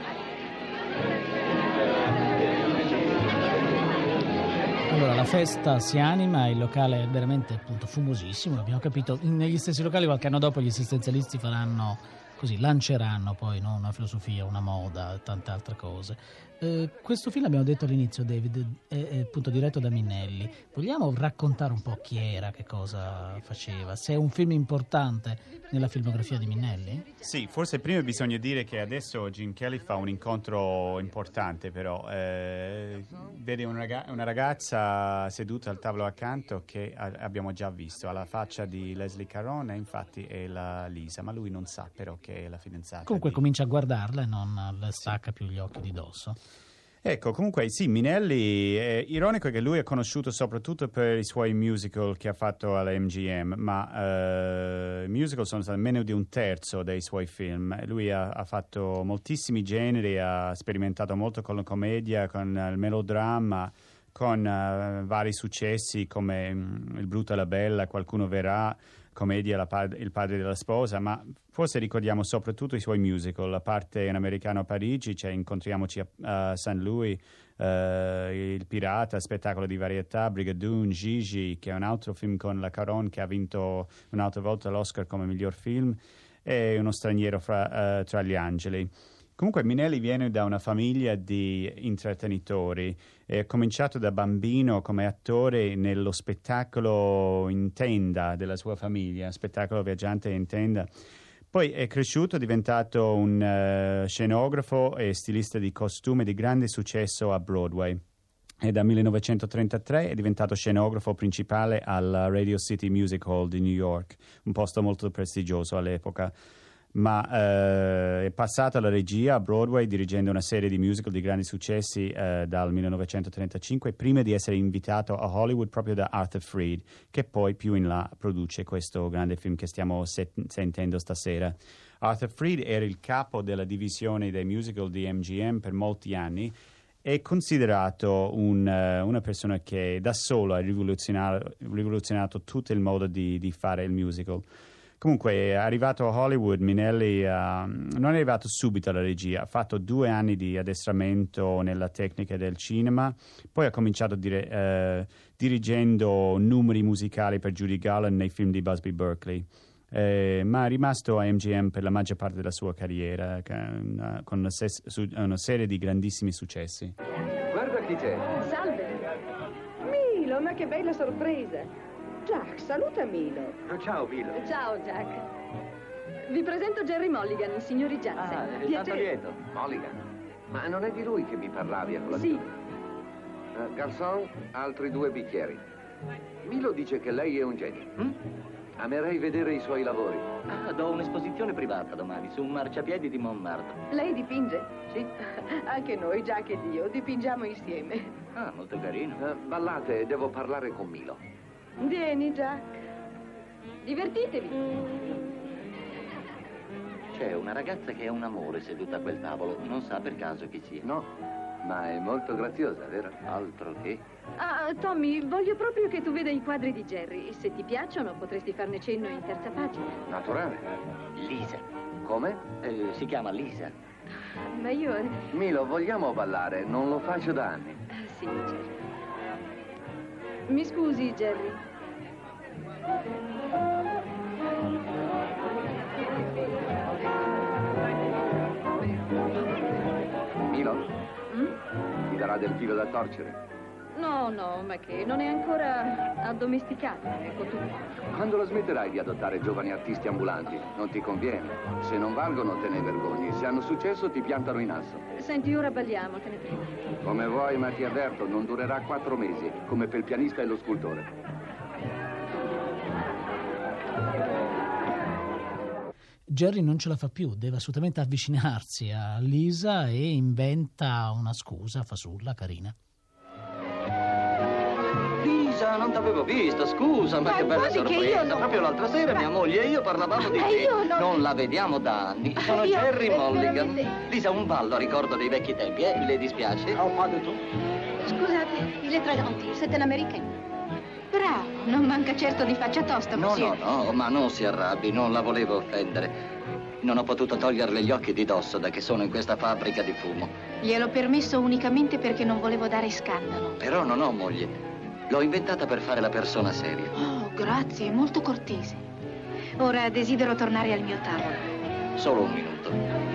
Allora, la festa si anima, il locale è veramente appunto fumosissimo, l'abbiamo capito. Negli stessi locali qualche anno dopo gli esistenzialisti faranno così lanceranno poi, no, una filosofia, una moda, tante altre cose. Questo film, abbiamo detto all'inizio, David, è appunto diretto da Minnelli. Vogliamo raccontare un po' chi era, che cosa faceva? Se è un film importante nella filmografia di Minnelli? Sì, forse prima bisogna dire che adesso Gene Kelly fa un incontro importante, però vede una ragazza seduta al tavolo accanto che abbiamo già visto, ha la faccia di Leslie Caron e infatti è la Lisa, ma lui non sa però che è la fidanzata. Comunque comincia a guardarla e non le stacca più gli occhi di dosso. Ecco, comunque sì, Minnelli è ironico che lui è conosciuto soprattutto per i suoi musical che ha fatto alla MGM, ma musical sono stati meno di un terzo dei suoi film. Lui ha fatto moltissimi generi, ha sperimentato molto con la commedia, con il melodramma, con vari successi come Il brutto e la bella, Qualcuno verrà, commedia Il padre della sposa, ma forse ricordiamo soprattutto i suoi musical, La parte Un americano a Parigi, cioè Incontriamoci a St. Louis, Il pirata, spettacolo di varietà, Brigadoon, Gigi, che è un altro film con la Caron che ha vinto un'altra volta l'Oscar come miglior film, e Uno straniero tra gli angeli. Comunque Minnelli viene da una famiglia di intrattenitori, è cominciato da bambino come attore nello spettacolo in tenda della sua famiglia, spettacolo viaggiante in tenda. Poi è cresciuto, è diventato un scenografo e stilista di costume di grande successo a Broadway. E da 1933 è diventato scenografo principale alla Radio City Music Hall di New York, un posto molto prestigioso all'epoca. Ma è passato alla regia a Broadway dirigendo una serie di musical di grandi successi dal 1935, prima di essere invitato a Hollywood proprio da Arthur Freed, che poi più in là produce questo grande film che stiamo sentendo stasera. Arthur Freed era il capo della divisione dei musical di MGM per molti anni. È considerato una persona che da solo ha rivoluzionato tutto il modo di fare il musical. Comunque, è arrivato a Hollywood, Minnelli non è arrivato subito alla regia, ha fatto 2 anni di addestramento nella tecnica del cinema, poi ha cominciato dirigendo numeri musicali per Judy Garland nei film di Busby Berkeley, ma è rimasto a MGM per la maggior parte della sua carriera, con una serie di grandissimi successi. Guarda chi c'è. Salve. Milo, ma che bella sorpresa. Jack, saluta Milo. Ciao, Milo. Ciao, Jack. Vi presento Jerry Mulligan, i signori Jansen. Tanto lieto. Mulligan. Ma non è di lui che mi parlavi a colazione? Sì. Garçon, altri 2 bicchieri. Milo dice che lei è un genio. Amerei vedere i suoi lavori. Do un'esposizione privata domani su un marciapiedi di Montmartre. Lei dipinge? Sì. Anche noi, Jack ed io, dipingiamo insieme. Molto carino. Ballate, devo parlare con Milo. Vieni, Jack. Divertitevi. C'è una ragazza che è un amore seduta a quel tavolo. Non sa per caso chi sia. No, ma è molto graziosa, vero? Altro che. Tommy, voglio proprio che tu veda i quadri di Jerry. Se ti piacciono, potresti farne cenno in terza pagina. Naturale. Lisa. Come? Si chiama Lisa. Ma io... Milo, vogliamo ballare? Non lo faccio da anni. Sì, certo. Mi scusi, Jerry. Milo? Ti darà del filo da torcere? No, ma che non è ancora addomesticato, ecco tutto. Quando la smetterai di adottare giovani artisti ambulanti? Non ti conviene. Se non valgono, te ne vergogni. Se hanno successo, ti piantano in asso. Senti, ora balliamo, te ne prego. Come vuoi, ma ti avverto, non durerà 4 mesi, come per il pianista e lo scultore. Jerry non ce la fa più, deve assolutamente avvicinarsi a Lisa e inventa una scusa fasulla, carina. Lisa, non t'avevo visto, scusa, ma che bella sorpresa. Proprio l'altra sera mia moglie e io parlavamo di te. Non la vediamo da anni. Sono Jerry Mulligan. Lisa, un ballo a ricordo dei vecchi tempi, Le dispiace? Scusate, il étranger, c'est un américain. Bravo, non manca certo di faccia tosta, monsieur. No, ma non si arrabbi, non la volevo offendere. Non ho potuto toglierle gli occhi di dosso da che sono in questa fabbrica di fumo. Gliel'ho permesso unicamente perché non volevo dare scandalo. Però non ho moglie. L'ho inventata per fare la persona seria. Oh, grazie, molto cortese. Ora desidero tornare al mio tavolo. Solo un minuto.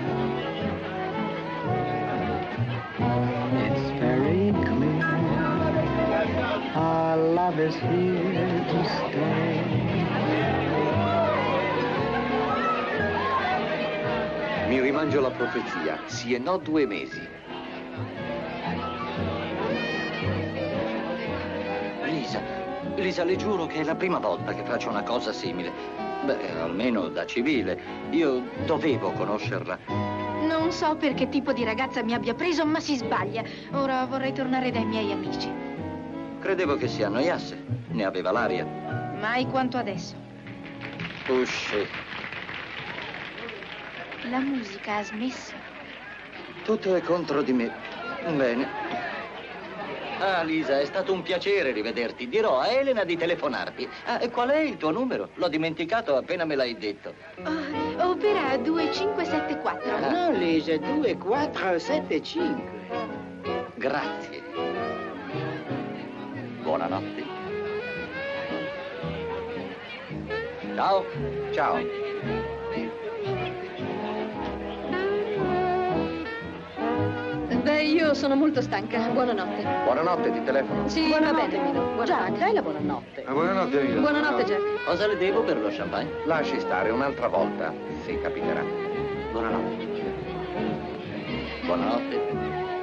It's very clear our love is here to stay. Mi rimangio la profezia, sì e no 2 mesi. Lisa, le giuro che è la prima volta che faccio una cosa simile. Beh, almeno da civile. Io dovevo conoscerla. Non so per che tipo di ragazza mi abbia preso, ma si sbaglia. Ora vorrei tornare dai miei amici. Credevo che si annoiasse. Ne aveva l'aria. Mai quanto adesso. Usci. La musica ha smesso. Tutto è contro di me. Bene. Ah, Lisa, è stato un piacere rivederti. Dirò a Elena di telefonarti. Ah, e qual è il tuo numero? L'ho dimenticato appena me l'hai detto. Opera 2574. No, Lisa, 2475. Grazie. Buonanotte. Ciao. Ciao. Beh, io sono molto stanca. Buonanotte. Buonanotte, ti telefono. Sì, va bene, Milo. Jack, dai la buonanotte. Buonanotte, Milo. Buonanotte, Jack. Cosa le devo per lo champagne? Lasci stare un'altra volta, si capiterà. Buonanotte. Buonanotte.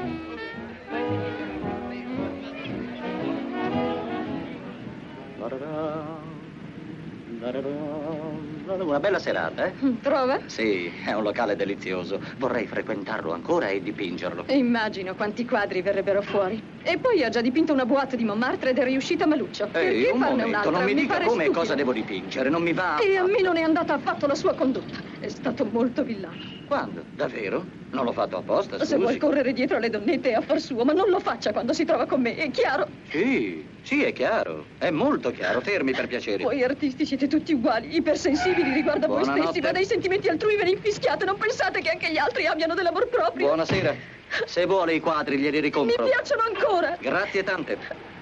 Una bella serata, eh? Trova? Sì, è un locale delizioso. Vorrei frequentarlo ancora e dipingerlo. Immagino quanti quadri verrebbero fuori. E poi ha già dipinto una boîte di Montmartre ed è riuscita maluccio. Perché un farne momento, un'altra? non mi dica pare come e stupido. cosa devo dipingere, non mi va. E a me non è andata affatto la sua condotta. È stato molto villano. Quando? Davvero? Non l'ho fatto apposta, scusi. Se vuoi correre dietro alle donnette è affar suo, ma non lo faccia quando si trova con me, è chiaro? Sì, è chiaro. È molto chiaro. Fermi per piacere. Voi artisti siete tutti uguali, ipersensibili riguardo a voi Buonanotte. stessi, ma dei sentimenti altrui ve ne infischiate. Non pensate che anche gli altri abbiano dell'amor proprio? Buonasera. Se vuole i quadri glieli ricompro. Mi piacciono ancora. Grazie tante.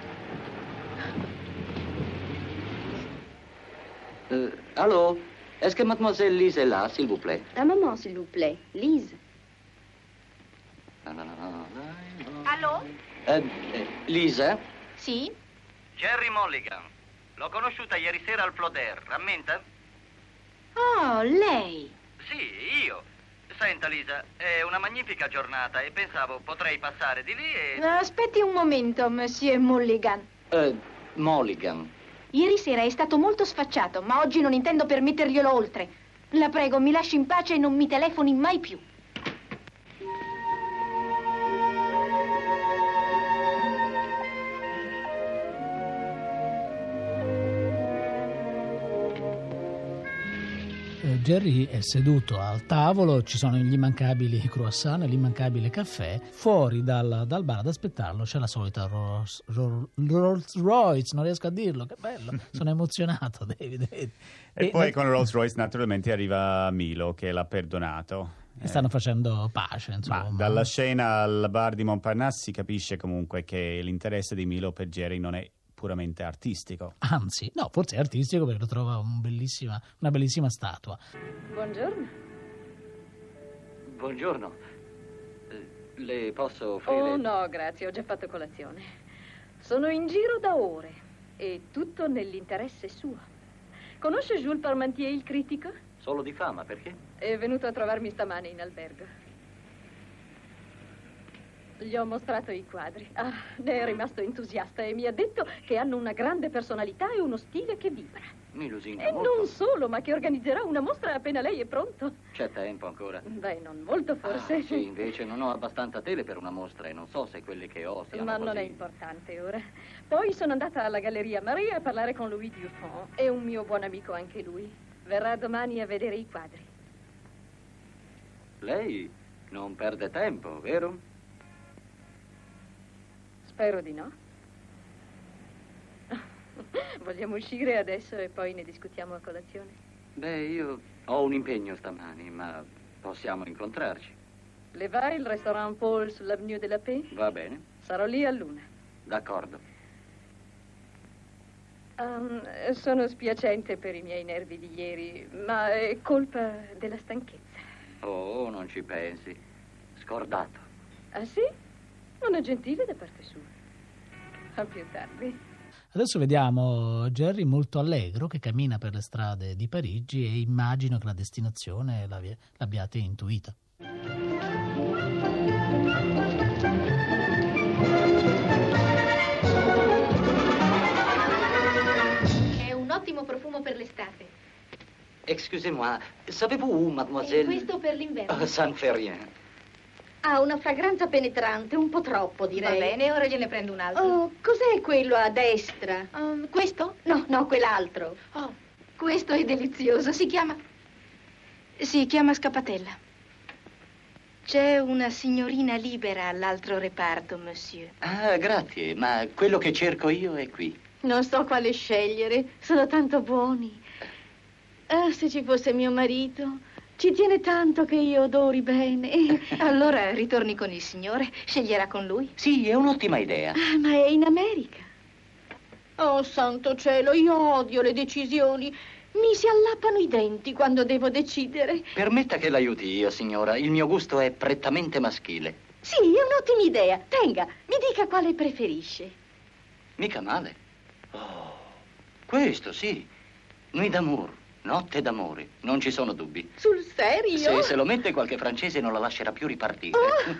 Allô? Est-ce que mademoiselle Lise est là, s'il vous plaît? Un moment, s'il vous plaît. Lise. Allo? Lisa? Sì? Jerry Mulligan. L'ho conosciuta ieri sera al Ploder, rammenta? Oh, lei. Sì, io. Senta, Lisa, è una magnifica giornata e pensavo potrei passare di lì e... Aspetti un momento, Monsieur Mulligan. Mulligan. Ieri sera è stato molto sfacciato, ma oggi non intendo permetterglielo oltre. La prego, mi lasci in pace e non mi telefoni mai più. Jerry è seduto al tavolo, ci sono gli immancabili croissant e l'immancabile caffè. Fuori dal bar ad aspettarlo c'è la solita Rolls Royce, non riesco a dirlo, che bello, sono emozionato, David. E poi con Rolls Royce naturalmente arriva Milo che l'ha perdonato. E stanno facendo pace, insomma. Ma dalla scena al bar di Montparnasse si capisce comunque che l'interesse di Milo per Jerry non è puramente artistico. Anzi, no, forse è artistico perché lo trova una bellissima statua. Buongiorno. Buongiorno. Le posso offrire... Oh no, grazie, ho già fatto colazione. Sono in giro da ore e tutto nell'interesse suo. Conosce Jules Parmentier, il critico? Solo di fama, perché? È venuto a trovarmi stamane in albergo. Gli ho mostrato i quadri. Ah, ne è rimasto entusiasta e mi ha detto che hanno una grande personalità e uno stile che vibra. Mi lusinga E molto. non solo, ma che organizzerà una mostra appena lei è pronto. C'è tempo ancora. Beh, non molto forse. Sì, invece non ho abbastanza tele per una mostra e non so se quelle che ho siano Ma non così. è importante ora. Poi sono andata alla Galleria Maria a parlare con Louis Dufont. È un mio buon amico anche lui. Verrà domani a vedere i quadri. Lei non perde tempo, vero? Spero di no. Vogliamo uscire adesso e poi ne discutiamo a colazione? Beh, io ho un impegno stamani, ma possiamo incontrarci. Le va il restaurant Paul sull'Avenue de la Paix? Va bene, Sarò lì all'1. d'accordo. Sono spiacente per i miei nervi di ieri, ma è colpa della stanchezza. Oh, non ci pensi. Scordato. Ah sì? Non è gentile da parte sua. A più tardi. Adesso vediamo Jerry molto allegro che cammina per le strade di Parigi e immagino che la destinazione l'abbiate intuita. È un ottimo profumo per l'estate. Excusez-moi, savez-vous, mademoiselle... E questo per l'inverno. Oh, ça ne fait rien. Ha una fragranza penetrante, un po' troppo, direi. Va bene, ora gliene prendo un altro. Oh, cos'è quello a destra? Questo? No, quell'altro. Oh, Questo è delizioso, si chiama Scappatella. C'è una signorina libera all'altro reparto, monsieur. Ah, grazie, ma quello che cerco io è qui. Non so quale scegliere, sono tanto buoni. Ah, se ci fosse mio marito, ci tiene tanto che io odori bene. Allora ritorni con il signore, sceglierà con lui. Sì, è un'ottima idea. Ah, ma è in America. Oh, santo cielo, io odio le decisioni. Mi si allappano i denti quando devo decidere. Permetta che l'aiuti io, signora. Il mio gusto è prettamente maschile. Sì, è un'ottima idea. Tenga, mi dica quale preferisce. Mica male. Oh, questo sì. Nuit d'amour, notte d'amore. Non ci sono dubbi. Sul serio? Se lo mette qualche francese non la lascerà più ripartire.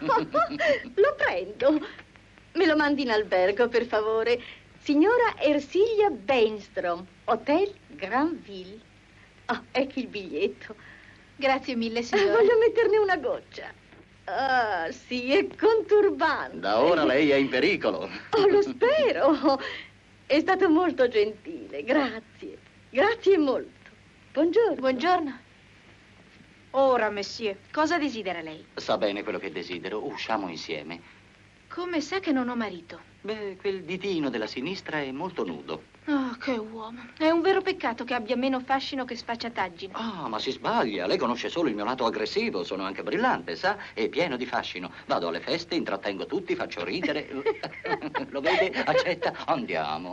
Lo prendo. Me lo mandi in albergo, per favore. Signora Ersilia Benstrom, Hotel Granville. Oh, ecco il biglietto. grazie mille, signora. Voglio metterne una goccia. Ah, sì, è con turbante. Da ora lei è in pericolo. Oh, lo spero. È stato molto gentile, grazie. Grazie molto. Buongiorno. Buongiorno. Ora, monsieur, cosa desidera lei? Sa bene quello che desidero. Usciamo insieme. Come sa che non ho marito? Beh, quel ditino della sinistra è molto nudo. Oh, che uomo. È un vero peccato che abbia meno fascino che sfacciataggine. Ah, ma si sbaglia. Lei conosce solo il mio lato aggressivo. Sono anche brillante, sa? E pieno di fascino. Vado alle feste, intrattengo tutti, faccio ridere. Lo vede? Accetta? Andiamo.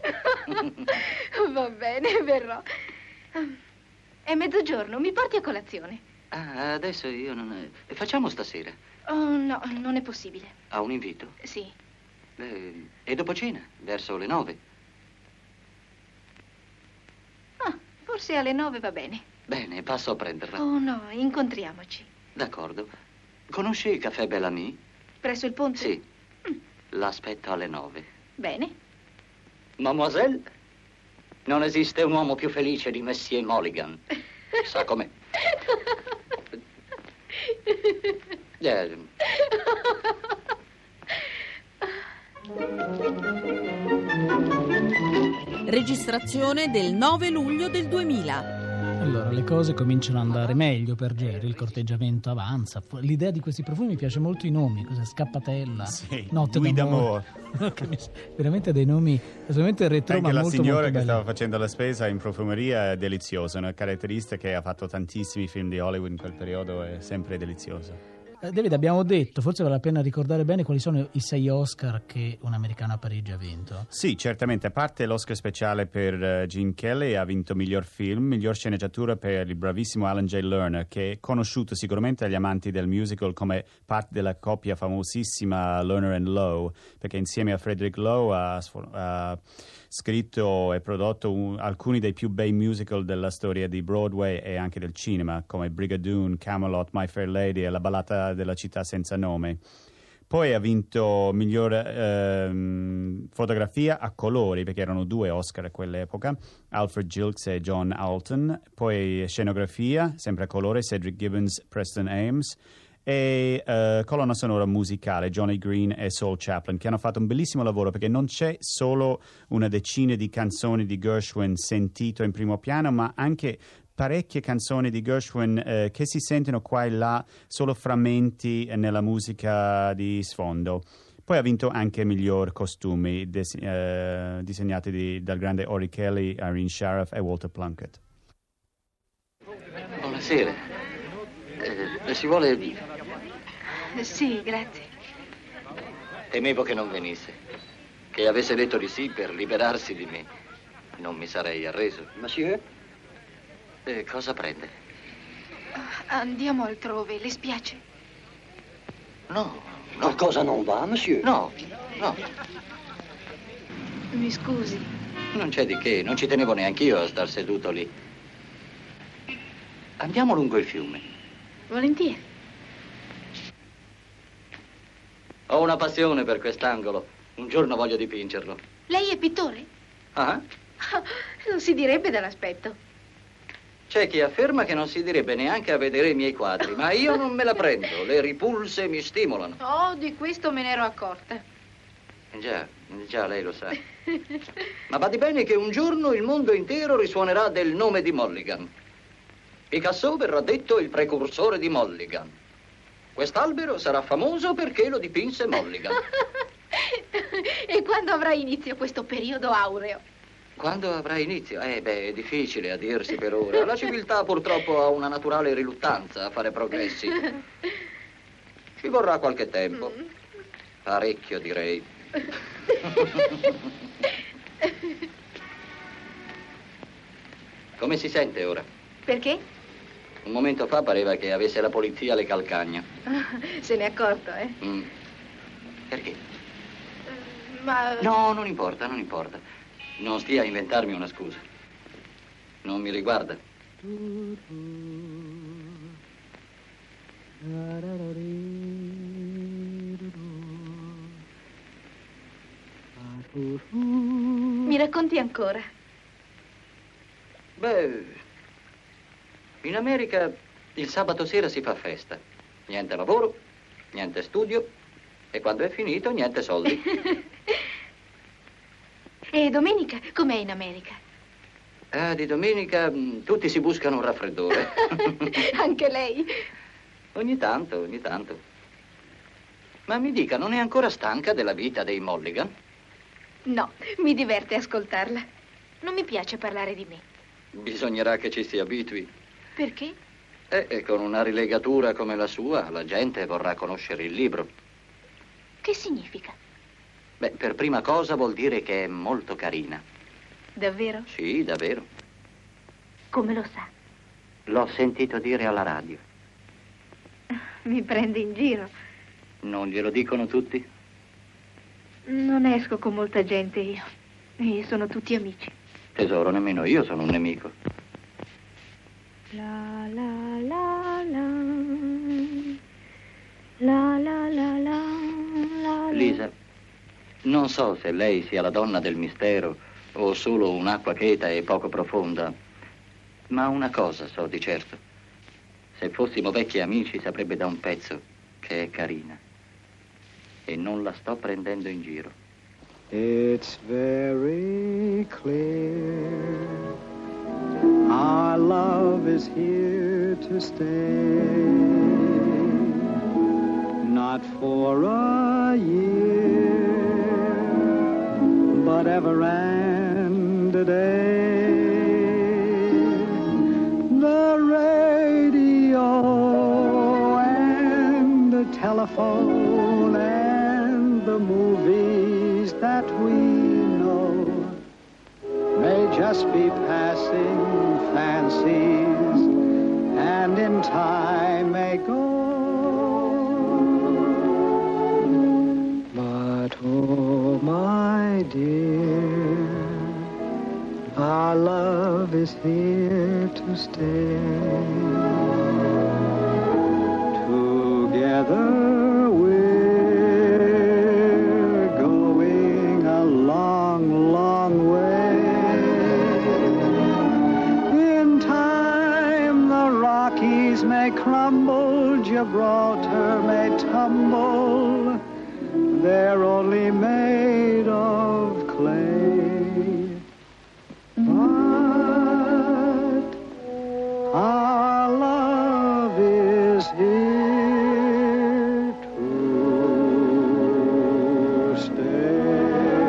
Va bene, verrò. È mezzogiorno, mi porti a colazione. Ah, adesso io non... Facciamo stasera. Oh, no, non è possibile. Ha un invito? Sì. E dopo cena, verso le 9. Ah, forse alle 9 va bene. Bene, passo a prenderla. Oh, no, incontriamoci. D'accordo. Conosci il caffè Bellamy? Presso il ponte? Sì. L'aspetto alle 9. Bene. Mademoiselle, non esiste un uomo più felice di Monsieur Mulligan. Sa com'è? Registrazione del 9 luglio del 2000. Allora, le cose cominciano ad andare meglio per Jerry, il corteggiamento avanza. L'idea di questi profumi mi piace molto, i nomi, cos'è? Scappatella, sì, Notte Nuit d'amore. Veramente dei nomi assolutamente retro, anche ma la molto, signora molto che belli. stava facendo la spesa in profumeria è deliziosa, una caratteristica che ha fatto tantissimi film di Hollywood in quel periodo, è sempre deliziosa. David, abbiamo detto, forse vale la pena ricordare bene quali sono i 6 Oscar che Un americano a Parigi ha vinto. Sì, certamente, a parte l'Oscar speciale per Gene Kelly, ha vinto miglior film, miglior sceneggiatura per il bravissimo Alan J. Lerner, che è conosciuto sicuramente agli amanti del musical come parte della coppia famosissima Lerner and Lowe, perché insieme a Frederick Lowe ha scritto e prodotto alcuni dei più bei musical della storia di Broadway e anche del cinema, come Brigadoon, Camelot, My Fair Lady e La ballata della città senza nome. Poi ha vinto miglior fotografia a colori, perché erano 2 Oscar a quell'epoca, Alfred Gilks e John Alton. Poi scenografia, sempre a colore, Cedric Gibbons, Preston Ames. E colonna sonora musicale, Johnny Green e Saul Chaplin, che hanno fatto un bellissimo lavoro, perché non c'è solo una decina di canzoni di Gershwin sentito in primo piano, ma anche parecchie canzoni di Gershwin che si sentono qua e là, solo frammenti nella musica di sfondo. Poi ha vinto anche miglior costumi disegnati dal grande Ori Kelly, Irene Sharaff e Walter Plunkett. Buonasera. Si vuole... Sì, grazie. Temevo che non venisse, che avesse detto di sì per liberarsi di me. Non mi sarei arreso. Monsieur? Cosa prende? Andiamo altrove, le spiace? No. Qualcosa non va, monsieur? No. Mi scusi. Non c'è di che, non ci tenevo neanch'io a star seduto lì. Andiamo lungo il fiume. Volentieri. Ho una passione per quest'angolo. Un giorno voglio dipingerlo. Lei è pittore? Ah? Non si direbbe dall'aspetto. C'è chi afferma che non si direbbe neanche a vedere i miei quadri, ma io non me la prendo. Le ripulse mi stimolano. Oh, di questo me ne ero accorta. Già, lei lo sa. Ma badi bene che un giorno il mondo intero risuonerà del nome di Mulligan. Picasso verrà detto il precursore di Mulligan. Quest'albero sarà famoso perché lo dipinse Mulligan. E quando avrà inizio questo periodo aureo? Quando avrà inizio? È difficile a dirsi per ora. La civiltà purtroppo ha una naturale riluttanza a fare progressi. Ci vorrà qualche tempo. Parecchio, direi. Come si sente ora? Perché? Un momento fa pareva che avesse la polizia alle calcagna. Se n'è accorto, eh? Perché? Ma... No, non importa. Non stia a inventarmi una scusa. Non mi riguarda. Mi racconti ancora? Beh, in America il sabato sera si fa festa. Niente lavoro, niente studio e quando è finito niente soldi. E domenica com'è in America? Di domenica tutti si buscano un raffreddore. Anche lei? Ogni tanto. Ma mi dica, non è ancora stanca della vita dei Mulligan? No, mi diverte ascoltarla. Non mi piace parlare di me. Bisognerà che ci si abitui. Perché? Con una rilegatura come la sua, la gente vorrà conoscere il libro. Che significa? Beh, per prima cosa vuol dire che è molto carina. Davvero? Sì, davvero. Come lo sa? L'ho sentito dire alla radio. Mi prende in giro. Non glielo dicono tutti? Non esco con molta gente io. E sono tutti amici. Tesoro, nemmeno io sono un nemico. La la la la. La la la la la. Lisa, non so se lei sia la donna del mistero o solo un'acqua cheta e poco profonda, ma una cosa so di certo. Se fossimo vecchi amici saprebbe da un pezzo che è carina. E non la sto prendendo in giro. It's very clear our love is here to stay, not for a year, but ever and a day. The radio and the telephone and the movies that we know may just be passing fancies and in time may go. But oh my dear, our love is here to stay. Together we're going a long, long way. In time the Rockies may crumble, Gibraltar may tumble, they're only made of clay. But our love is here to stay.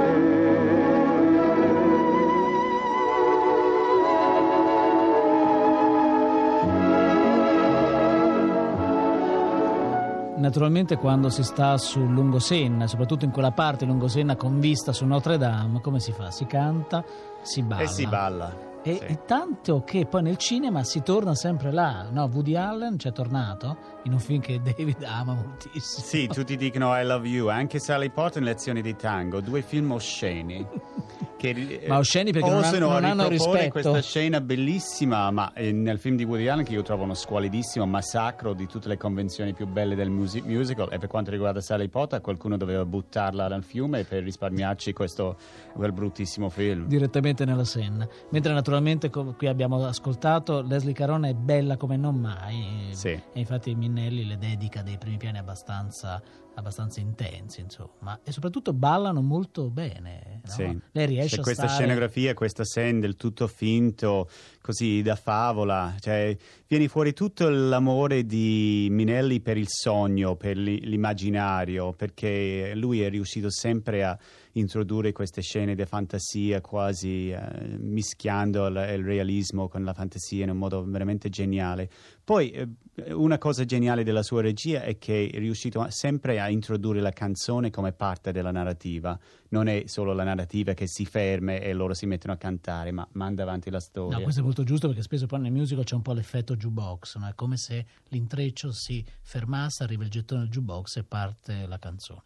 Naturalmente quando si sta sul Lungosenna, soprattutto in quella parte Lungosenna con vista su Notre Dame, come si fa? Si canta, si balla. E si balla. E tanto che poi nel cinema si torna sempre là, no? Woody Allen c'è tornato in un film che David ama moltissimo. Sì, tutti dicono I Love You, anche Sally Potter in Lezioni di Tango, 2 film osceni. Ma osceni perché non hanno rispetto. Questa scena bellissima, ma nel film di Woody Allen, che io trovo uno squalidissimo massacro di tutte le convenzioni più belle del musical, e per quanto riguarda Sally Potter qualcuno doveva buttarla nel fiume per risparmiarci quel bruttissimo film direttamente nella Senna. Mentre naturalmente qui abbiamo ascoltato Leslie Caron è bella come non mai, e infatti Minnelli le dedica dei primi piani abbastanza intensi, insomma, e soprattutto ballano molto bene, no? Sì. Lei riesce c'è a questa stare... scenografia, questa scena del tutto finto, così da favola, cioè viene fuori tutto l'amore di Minnelli per il sogno, per l'immaginario, perché lui è riuscito sempre a introdurre queste scene di fantasia, quasi mischiando il realismo con la fantasia in un modo veramente geniale. Poi una cosa geniale della sua regia è che è riuscito sempre a introdurre la canzone come parte della narrativa. Non è solo la narrativa che si ferma e loro si mettono a cantare, ma manda avanti la storia. No, questo è molto giusto, perché spesso poi nel musical c'è un po' l'effetto jukebox, no? È come se l'intreccio si fermasse, arriva il gettone del jukebox e parte la canzone.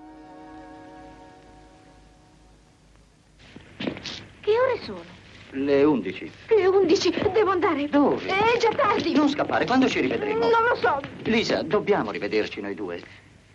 Che ore sono? Le 11. Le 11, devo andare. Dove? È già tardi. Non scappare, quando ci rivedremo? Non lo so. Lisa, dobbiamo rivederci noi due.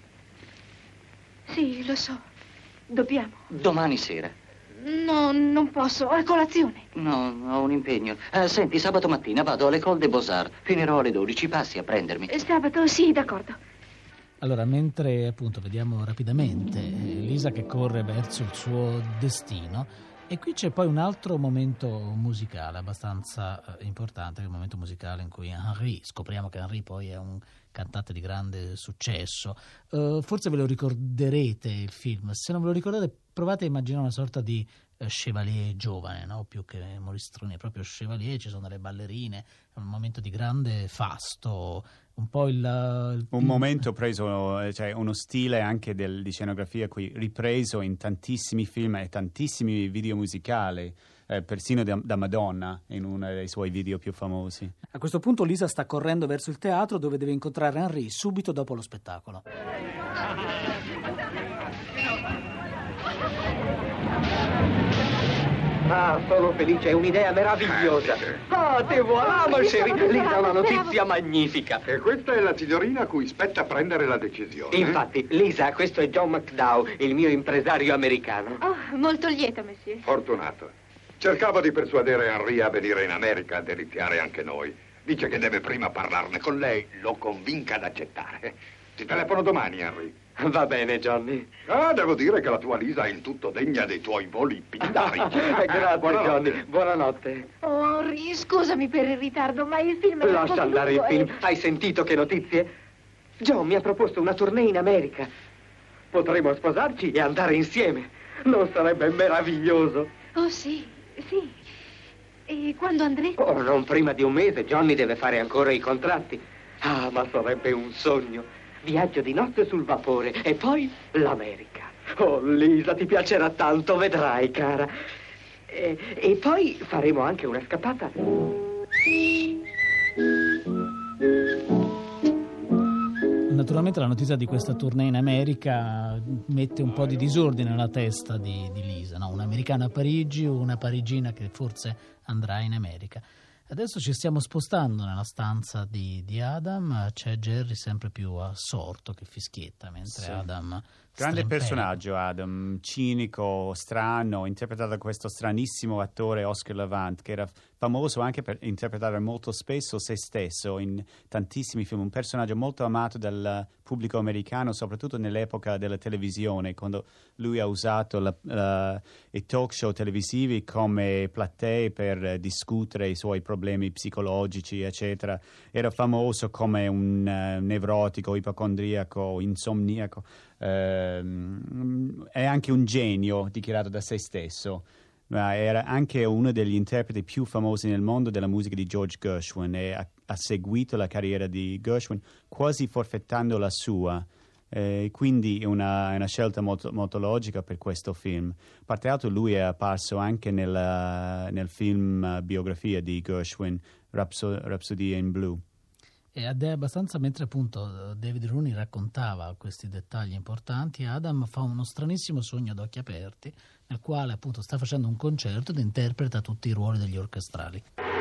Sì, lo so. Dobbiamo. Domani sera. No, non posso. A colazione. No, ho un impegno. Senti, sabato mattina vado all'École des Beaux-Arts. Finirò alle 12, passi a prendermi. Sabato, sì, d'accordo. Allora, mentre appunto vediamo rapidamente Lisa che corre verso il suo destino, e qui c'è poi un altro momento musicale abbastanza importante, che è il momento musicale in cui Henry, scopriamo che Henry poi è un cantante di grande successo. Forse ve lo ricorderete il film, se non ve lo ricordate provate a immaginare una sorta di Chevalier giovane, no? Più che Moristroni, è proprio Chevalier, ci sono delle ballerine, è un momento di grande fasto, un po' un momento preso, cioè uno stile anche di scenografia qui ripreso in tantissimi film e tantissimi video musicali, persino da Madonna in uno dei suoi video più famosi. A questo punto Lisa sta correndo verso il teatro, dove deve incontrare Henry subito dopo lo spettacolo. Ah, sono felice, è un'idea meravigliosa. Ah, te voilà, mon chéri. Lisa ha una notizia magnifica. E questa è la signorina a cui spetta prendere la decisione. Infatti, Lisa, questo è John McDowell, il mio impresario americano. Oh, molto lieta, monsieur. Fortunato. Cercavo di persuadere Henry a venire in America a deliziare anche noi. Dice che deve prima parlarne con lei, lo convinca ad accettare. Ti telefono domani, Henry. Va bene, Johnny. Ah, devo dire che la tua Lisa è in tutto degna dei tuoi voli pindari. Grazie, Buonanotte. Johnny. Buonanotte. Oh, Henry, scusami per il ritardo, ma il film è Lascia andare il film. Hai sentito che notizie? John mi ha proposto una tournée in America. Potremo sposarci e andare insieme. Non sarebbe meraviglioso? Oh, sì, sì. E quando andrete? Oh, non prima di un mese. Johnny deve fare ancora i contratti. Ah, ma sarebbe un sogno. Viaggio di notte sul vapore e poi l'America. Oh, Lisa, ti piacerà tanto, vedrai, cara. E poi faremo anche una scappata. Naturalmente la notizia di questa tournée in America mette un po' di disordine nella testa di Lisa, no? Un'americana a Parigi, una parigina che forse andrà in America. Adesso ci stiamo spostando nella stanza di Adam, c'è Jerry sempre più assorto che fischietta, mentre sì. Adam... Grande personaggio Adam, cinico, strano, interpretato da questo stranissimo attore Oscar Levant, che era famoso anche per interpretare molto spesso se stesso in tantissimi film, un personaggio molto amato dal pubblico americano, soprattutto nell'epoca della televisione, quando lui ha usato i talk show televisivi come platee per discutere i suoi problemi psicologici, eccetera. Era famoso come un nevrotico, ipocondriaco, insomniaco. È anche un genio dichiarato da se stesso, ma era anche uno degli interpreti più famosi nel mondo della musica di George Gershwin e ha seguito la carriera di Gershwin quasi forfettando la sua. Quindi è una scelta molto, molto logica per questo film. Per l'altro lui è apparso anche nel film biografia di Gershwin, Rhapsody in Blue. Ed è abbastanza, mentre appunto David Rooney raccontava questi dettagli importanti, Adam fa uno stranissimo sogno ad occhi aperti, nel quale appunto sta facendo un concerto ed interpreta tutti i ruoli degli orchestrali.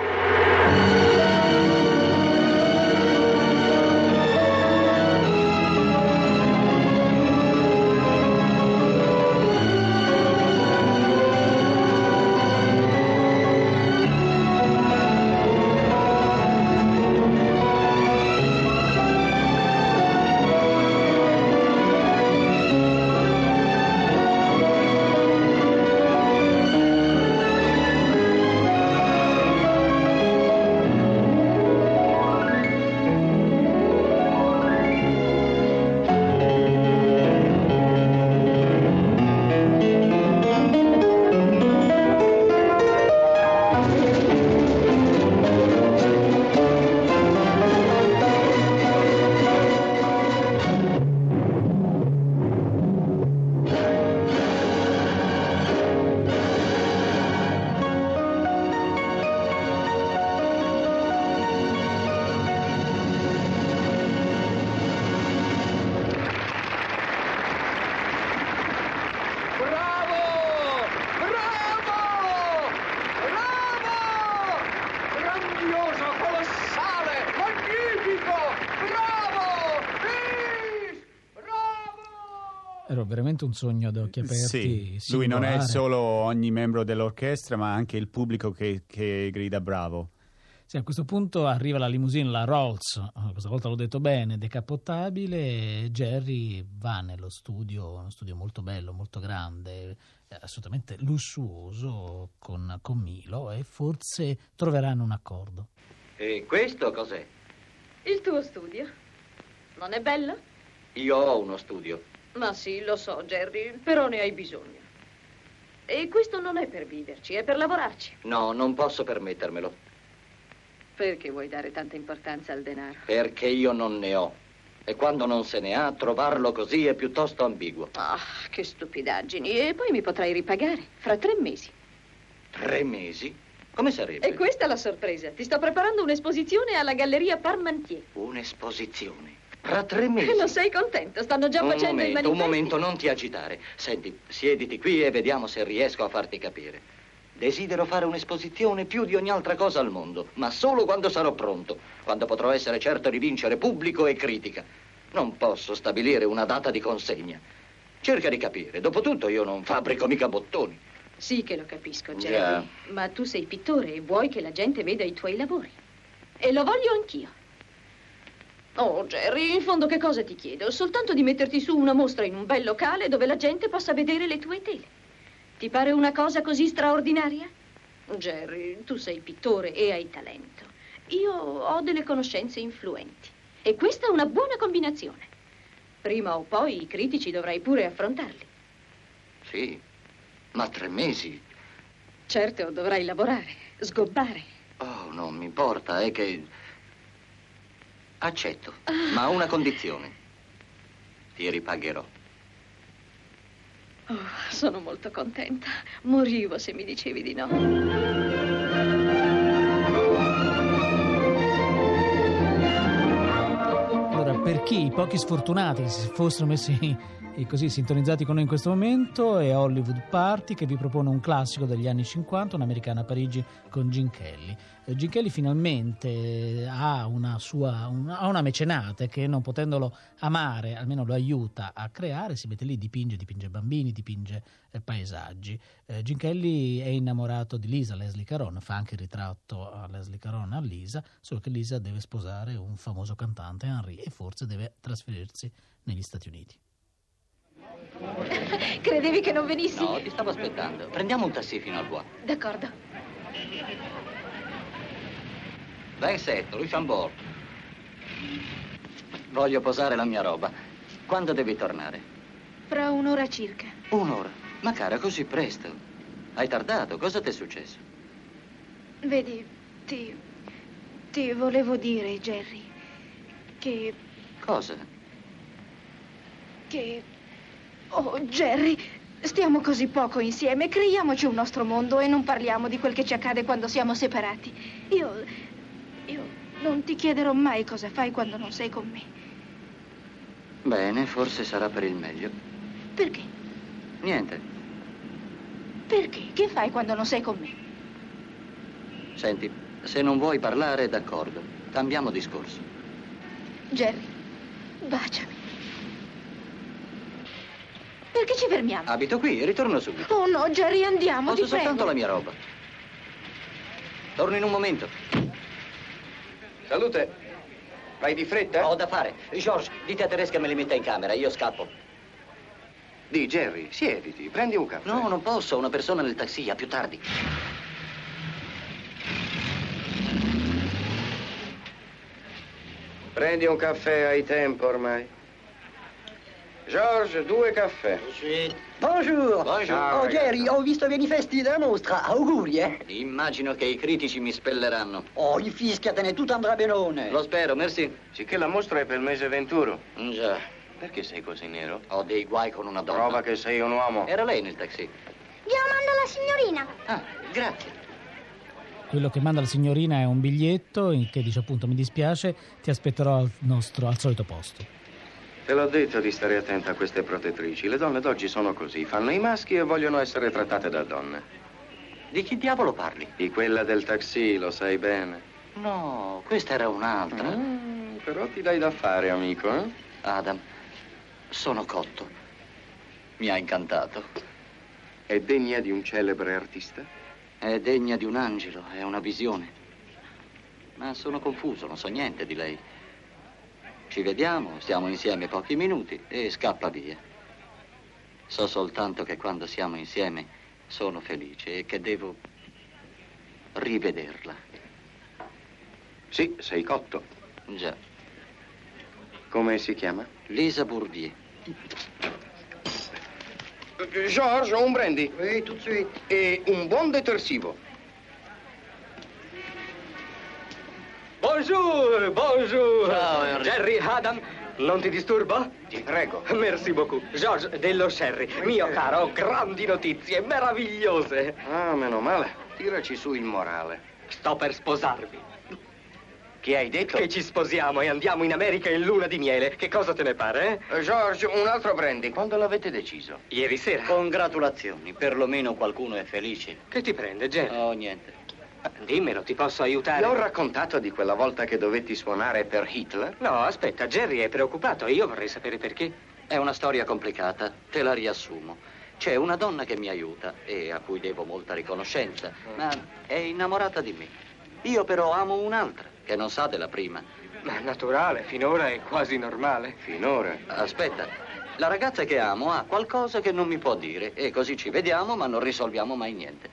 Era veramente un sogno ad occhi aperti. Sì, lui non è solo ogni membro dell'orchestra, ma anche il pubblico che grida bravo. Sì, a questo punto arriva la limousine, la Rolls, questa volta l'ho detto bene, decappottabile, e Jerry va nello studio, uno studio molto bello, molto grande, assolutamente lussuoso, con Milo, e forse troveranno un accordo. E questo cos'è? Il tuo studio. Non è bello? Io ho uno studio. Ma sì, lo so, Jerry, però ne hai bisogno. E questo non è per viverci, è per lavorarci. No, non posso permettermelo. Perché vuoi dare tanta importanza al denaro? Perché io non ne ho. E quando non se ne ha, trovarlo così è piuttosto ambiguo. Ah, che stupidaggini. E poi mi potrai ripagare fra 3 mesi. 3 mesi? Come sarebbe? E questa è la sorpresa. Ti sto preparando un'esposizione alla Galleria Parmentier. Un'esposizione? Fra 3 mesi? Non sei contento? Stanno già facendo i manifesti. Un momento, non ti agitare. Senti, siediti qui e vediamo se riesco a farti capire. Desidero fare un'esposizione più di ogni altra cosa al mondo, ma solo quando sarò pronto, quando potrò essere certo di vincere pubblico e critica. Non posso stabilire una data di consegna. Cerca di capire. Dopotutto io non fabbrico mica bottoni. Sì che lo capisco, Jerry. Ma tu sei pittore e vuoi che la gente veda i tuoi lavori. E lo voglio anch'io. Oh, Jerry, in fondo che cosa ti chiedo? Soltanto di metterti su una mostra in un bel locale dove la gente possa vedere le tue tele. Ti pare una cosa così straordinaria? Jerry, tu sei pittore e hai talento. Io ho delle conoscenze influenti. E questa è una buona combinazione. Prima o poi i critici dovrai pure affrontarli. Sì, ma 3 mesi? Certo, dovrai lavorare, sgobbare. Oh, non mi importa, è che... Accetto, ma a una condizione. Ti ripagherò. Oh, sono molto contenta. Morivo se mi dicevi di no. Allora, per chi, i pochi sfortunati che si fossero messi così sintonizzati con noi in questo momento, è Hollywood Party, che vi propone un classico degli anni 50, un'americana a Parigi con Gene Kelly. Gene Kelly finalmente ha una mecenate che, non potendolo amare, almeno lo aiuta a creare, si mette lì, dipinge bambini, dipinge paesaggi. Gene Kelly è innamorato di Lisa, Leslie Caron, fa anche il ritratto a Leslie Caron, a Lisa, solo che Lisa deve sposare un famoso cantante, Henry, e forse deve trasferirsi negli Stati Uniti. Credevi che non venissi? No, ti stavo aspettando. Prendiamo un taxi fino al Bois. D'accordo. Vincent, Luxembourg. Voglio posare la mia roba. Quando devi tornare? Fra 1 ora circa. 1 ora? Ma cara, così presto? Hai tardato? Cosa ti è successo? Vedi, ti volevo dire, Jerry, che... Cosa? che... Oh, Jerry, stiamo così poco insieme. Creiamoci un nostro mondo e non parliamo di quel che ci accade quando siamo separati. Io non ti chiederò mai cosa fai quando non sei con me. Bene, forse sarà per il meglio. Perché? Niente. Perché? Che fai quando non sei con me? Senti, se non vuoi parlare, d'accordo. Cambiamo discorso. Jerry, baciami. Perché ci fermiamo? Abito qui, ritorno subito. Oh no, Jerry, andiamo, Posso ti prego. soltanto la mia roba. Torno in un momento. Salute. Vai di fretta? Ho da fare. George, dite a Teresa che me li metta in camera, io scappo. Di, Jerry, siediti, prendi un caffè. No, non posso, ho una persona nel taxi, a più tardi. Prendi un caffè, hai tempo ormai. George, 2 caffè. Bonjour. Bonjour. Oh, Jerry, ho visto manifesti della mostra. Auguri, eh? Immagino che i critici mi spelleranno. Oh, infischiatene, tutto andrà benone. Lo spero, merci. Sicché la mostra è per il mese 21. Già. Perché sei così nero? Ho dei guai con una donna. Prova che sei un uomo. Era lei nel taxi. Glielo mando la signorina. Ah, grazie. Quello che manda la signorina è un biglietto in che dice appunto: mi dispiace, ti aspetterò al solito posto. Te l'ho detto di stare attenta a queste protettrici. Le donne d'oggi sono così. Fanno i maschi e vogliono essere trattate da donne. Di chi diavolo parli? Di quella del taxi, lo sai bene. No, questa era un'altra. Però ti dai da fare, amico, eh? Adam, sono cotto. Mi ha incantato. È degna di un celebre artista? È degna di un angelo, è una visione. Ma sono confuso, non so niente di lei. Ci vediamo, stiamo insieme pochi minuti e scappa via. So soltanto che quando siamo insieme sono felice e che devo rivederla. Sì, sei cotto. Già. Come si chiama? Lisa Bourbier. George, un brandy. Oui, tout de suite. E un buon detersivo. Bonjour, bonjour. Ciao, Henry. Jerry, Adam, non ti disturbo? Ti prego. Merci beaucoup. George, dello sherry. Mio caro, ho grandi notizie, meravigliose. Ah, meno male. Tiraci su il morale. Sto per sposarmi. Che hai detto? Che ci sposiamo e andiamo in America in luna di miele. Che cosa te ne pare, George, un altro brandy. Quando l'avete deciso? Ieri sera. Congratulazioni, perlomeno qualcuno è felice. Che ti prende, Jerry? Oh, niente. Dimmelo, ti posso aiutare? Ti ho raccontato di quella volta che dovetti suonare per Hitler? No, aspetta, Jerry è preoccupato e io vorrei sapere perché. È una storia complicata, te la riassumo. C'è una donna che mi aiuta e a cui devo molta riconoscenza, ma è innamorata di me. Io però amo un'altra, che non sa della prima. Ma naturale, finora è quasi normale. Finora? Aspetta, la ragazza che amo ha qualcosa che non mi può dire e così ci vediamo ma non risolviamo mai niente.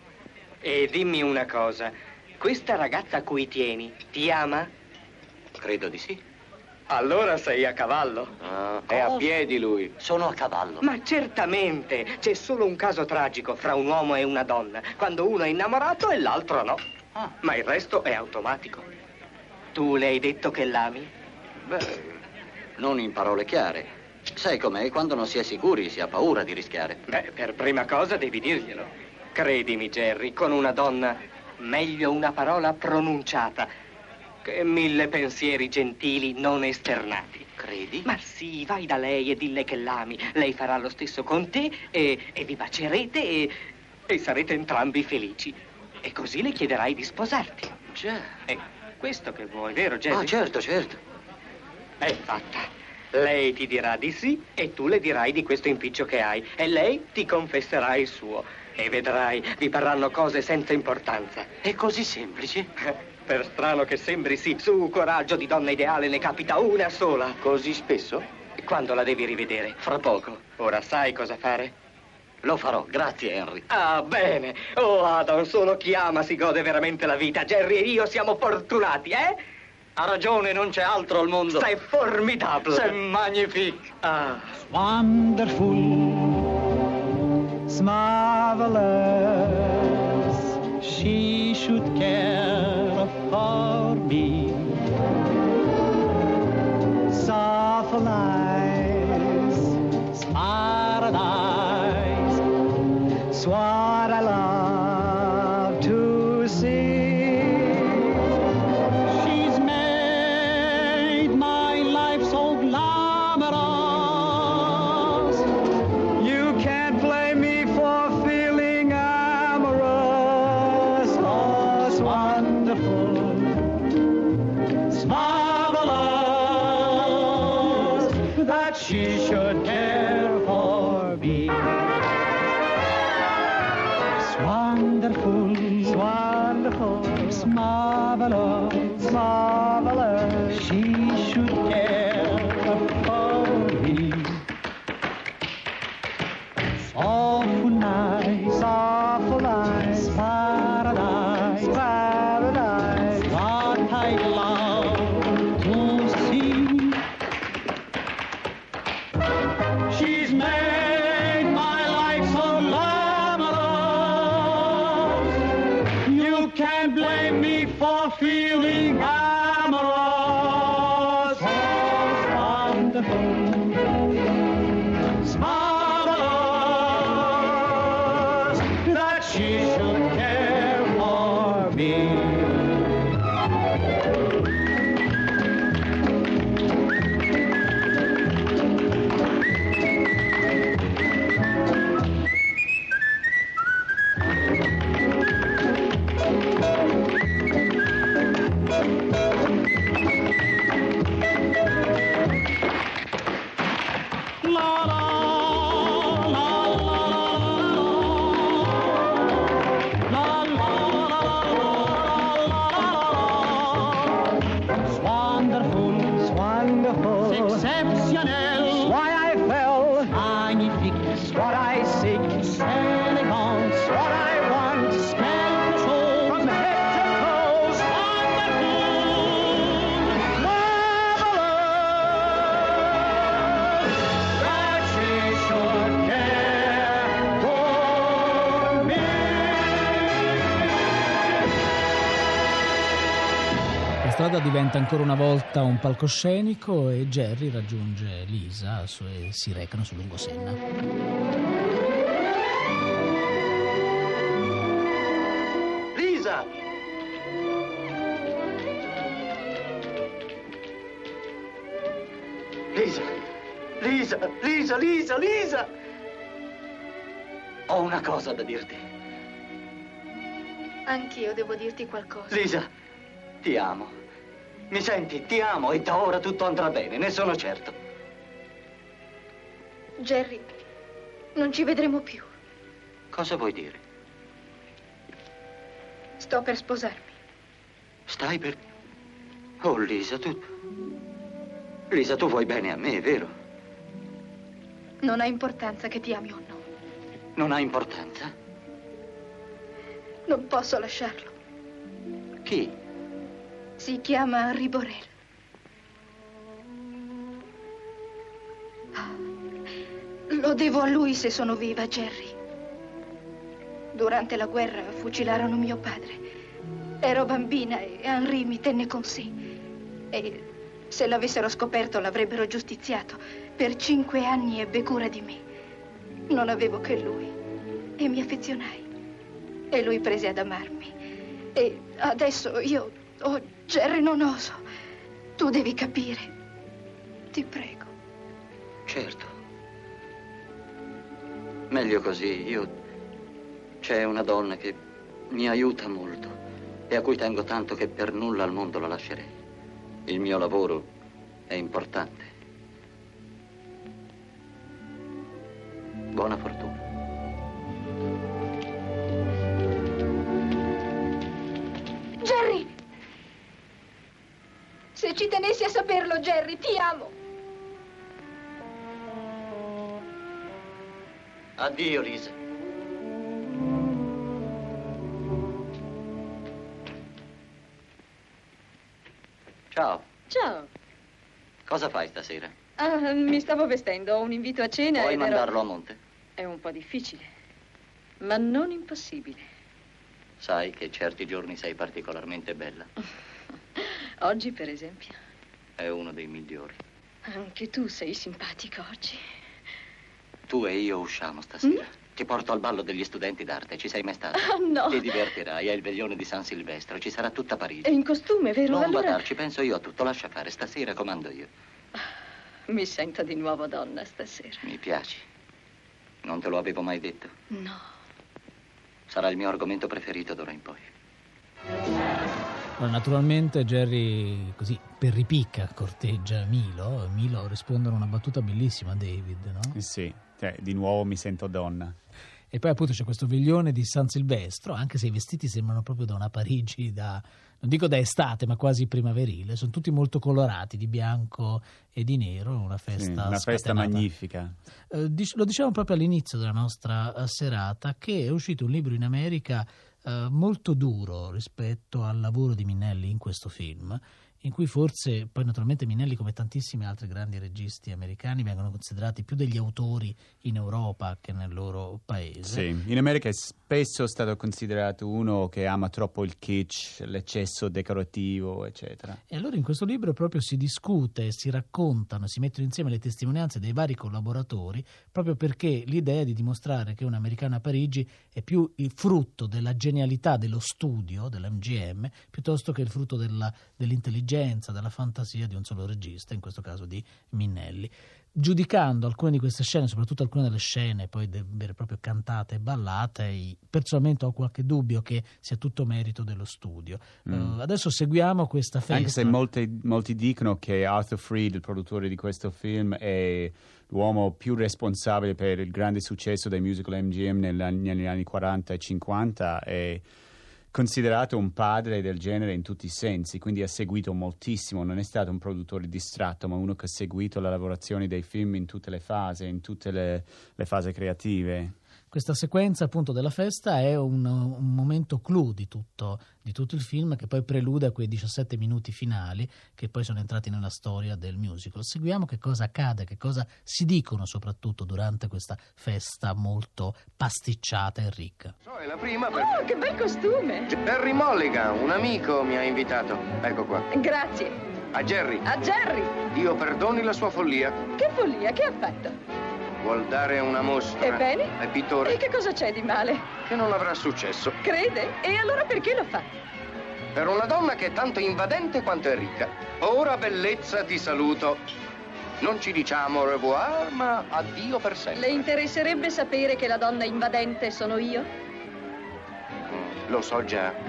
E dimmi una cosa, questa ragazza a cui tieni, ti ama? Credo di sì. Allora sei a cavallo. È a piedi lui. Sono a cavallo. Ma certamente, c'è solo un caso tragico fra un uomo e una donna, quando uno è innamorato e l'altro no. Ma il resto è automatico. Tu le hai detto che l'ami? Beh, non in parole chiare. Sai com'è, quando non si è sicuri si ha paura di rischiare. Beh, per prima cosa devi dirglielo. Credimi, Jerry, con una donna meglio una parola pronunciata che 1000 pensieri gentili non esternati. Credi? Ma sì, vai da lei e dille che l'ami. Lei farà lo stesso con te e vi bacerete e sarete entrambi felici. E così le chiederai di sposarti. Già. È questo che vuoi, vero, Jerry? Ah, certo, certo. È fatta. Lei ti dirà di sì e tu le dirai di questo impiccio che hai. E lei ti confesserà il suo. E vedrai, vi parranno cose senza importanza. È così semplice? Per strano che sembri, sì. Su, coraggio, di donna ideale ne capita una sola. Così spesso? Quando la devi rivedere? Fra poco. Ora sai cosa fare? Lo farò, grazie Henry. Ah, bene. Oh, Adam, solo chi ama si gode veramente la vita. Jerry e io siamo fortunati, eh? Ha ragione, non c'è altro al mondo. Sei formidabile. Sei magnifique. Ah. Wonderful. It's marvelous she should care for me. Soft eyes It's what I love to see. She's made my life so glamorous. You can't blame me for feeling amorous. Oh, it's wonderful. It's marvelous that she should care for me. Wonderful, it's wonderful, it's marvelous, it's marvelous. She should care for me. It's awful nice, paradise, paradise. What I love to see. She's made my life so can't blame me for feeling amorous. Oh, it's wonderful. It's marvelous that she should care for me. La strada diventa ancora una volta un palcoscenico e Jerry raggiunge Lisa e si recano su Lungosenna. Lisa! Lisa! Lisa! Lisa! Lisa! Lisa! Ho una cosa da dirti. Anch'io devo dirti qualcosa. Lisa, ti amo. Mi senti? Ti amo e da ora tutto andrà bene, ne sono certo. Jerry, non ci vedremo più. Cosa vuoi dire? Sto per sposarmi. Stai per... Oh, Lisa, tu... Lisa, tu vuoi bene a me, vero? Non ha importanza che ti ami o no. Non ha importanza? Non posso lasciarlo. Chi? Si chiama Henri Borel. Lo devo a lui se sono viva, Jerry. Durante la guerra fucilarono mio padre. Ero bambina e Henri mi tenne con sé. E se l'avessero scoperto l'avrebbero giustiziato. Per 5 anni ebbe cura di me. Non avevo che lui. E mi affezionai. E lui prese ad amarmi. E adesso io... Oh, Jerry, non oso. Tu devi capire. Ti prego. Certo. Meglio così. C'è una donna che mi aiuta molto e a cui tengo tanto che per nulla al mondo la lascerei. Il mio lavoro è importante. Buona fortuna. Jerry! Se ci tenessi a saperlo, Jerry, ti amo. Addio, Lisa. Ciao. Ciao. Cosa fai stasera? Ah, mi stavo vestendo, ho un invito a cena. Puoi mandarlo a monte? È un po' difficile, ma non impossibile. Sai che certi giorni sei particolarmente bella. Oggi, per esempio. È uno dei migliori. Anche tu sei simpatico oggi. Tu e io usciamo stasera. Ti Ti porto al ballo degli studenti d'arte. Ci sei mai stata? Ah, no. Ti divertirai. È il veglione di San Silvestro. Ci sarà tutta Parigi. È in costume, vero? Non allora... badarci, penso io a tutto. Lascia fare. Stasera comando io. Mi sento di nuovo donna stasera. Mi piaci. Non te lo avevo mai detto? No. Sarà il mio argomento preferito d'ora in poi. Naturalmente Jerry così per ripicca corteggia Milo. Milo risponde a una battuta bellissima a David, no? Sì, di nuovo mi sento donna. E poi appunto c'è questo veglione di San Silvestro, anche se i vestiti sembrano proprio da una Parigi non dico da estate, ma quasi primaverile. Sono tutti molto colorati, di bianco e di nero, una festa una festa magnifica. Lo dicevamo proprio all'inizio della nostra serata, che è uscito un libro in America molto duro rispetto al lavoro di Minnelli in questo film, in cui forse poi naturalmente Minnelli, come tantissimi altri grandi registi americani, vengono considerati più degli autori in Europa che nel loro paese. Sì, in America è spesso stato considerato uno che ama troppo il kitsch, l'eccesso decorativo, eccetera. E allora in questo libro proprio si discute, si raccontano, si mettono insieme le testimonianze dei vari collaboratori, proprio perché l'idea di dimostrare che un americano a Parigi è più il frutto della genialità dello studio, dell'MGM, piuttosto che il frutto dell'intelligenza, della fantasia di un solo regista, in questo caso di Minnelli. Giudicando alcune di queste scene, soprattutto alcune delle scene poi vere e proprie cantate e ballate, personalmente ho qualche dubbio che sia tutto merito dello studio. Adesso seguiamo questa festa. Anche se molti dicono che Arthur Freed, il produttore di questo film, è l'uomo più responsabile per il grande successo dei musical MGM negli anni 40 e 50, è considerato un padre del genere in tutti i sensi, quindi ha seguito moltissimo, non è stato un produttore distratto, ma uno che ha seguito la lavorazione dei film in tutte le fasi, in tutte le fasi creative. Questa sequenza appunto della festa è un momento clou di tutto il film, che poi prelude a quei 17 minuti finali che poi sono entrati nella storia del musical. Seguiamo che cosa accade, che cosa si dicono soprattutto durante questa festa molto pasticciata e ricca. È la prima per... Oh, che bel costume! Jerry Mulligan, un amico mi ha invitato. Ecco qua. Grazie. A Jerry. A Jerry! Dio perdoni la sua follia. Che follia? Che ha fatto? Vuol dare una mostra. Ebbene? Ai pittori. E che cosa c'è di male? Che non avrà successo. Crede? E allora perché lo fa? Per una donna che è tanto invadente quanto è ricca. Ora, bellezza, ti saluto. Non ci diciamo au revoir, ma addio per sempre. Le interesserebbe sapere che la donna invadente sono io? Lo so già.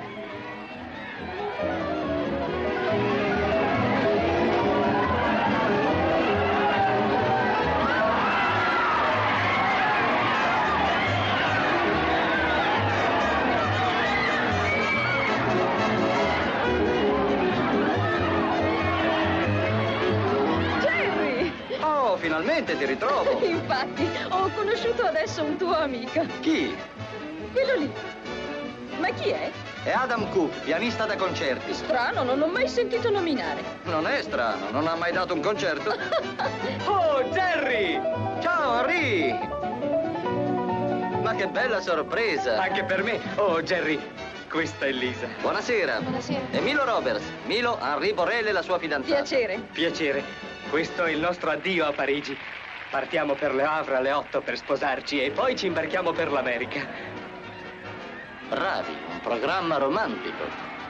Finalmente ti ritrovo. Infatti, ho conosciuto adesso un tuo amico. Chi? Quello lì. Ma chi è? È Adam Cook, pianista da concerti. Strano, non l'ho mai sentito nominare. Non è strano, non ha mai dato un concerto? Oh, Jerry! Ciao, Henry! Ma che bella sorpresa! Anche per me. Oh, Jerry, questa è Lisa. Buonasera. Buonasera. E Milo Roberts. Milo, Henry Borrell e la sua fidanzata. Piacere. Piacere. Questo è il nostro addio a Parigi. Partiamo per Le Havre alle 8 per sposarci e poi ci imbarchiamo per l'America. Bravi, un programma romantico.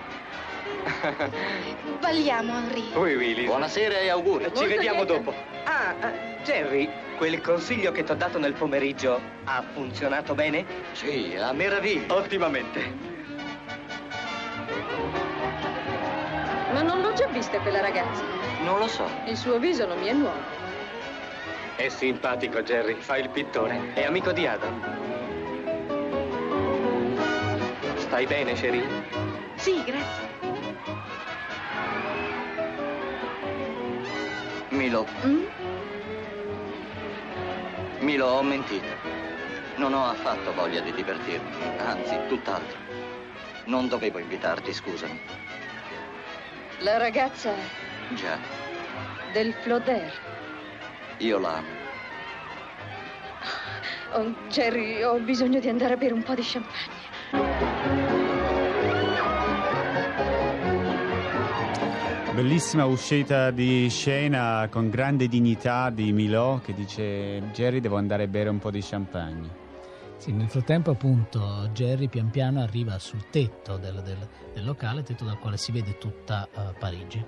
Balliamo, Henry. Oui, Lisa. Buonasera e auguri. Ci vediamo dopo. Jerry, quel consiglio che ti ho dato nel pomeriggio ha funzionato bene? Sì, a meraviglia. Ottimamente. Ma non l'ho già vista quella ragazza. Non lo so. Il suo viso non mi è nuovo. È simpatico, Jerry. Fa il pittore. È amico di Adam. Stai bene, Cherie? Sì, grazie. Milo. Milo, ho mentito. Non ho affatto voglia di divertirmi. Anzi, tutt'altro. Non dovevo invitarti, scusami. La ragazza... Già. Del Flaubert. Io l'amo. Oh, Jerry, ho bisogno di andare a bere un po' di champagne. Bellissima uscita di scena con grande dignità di Milo che dice: Jerry, devo andare a bere un po' di champagne. Sì, nel frattempo appunto Jerry pian piano arriva sul tetto del locale, tetto dal quale si vede tutta Parigi.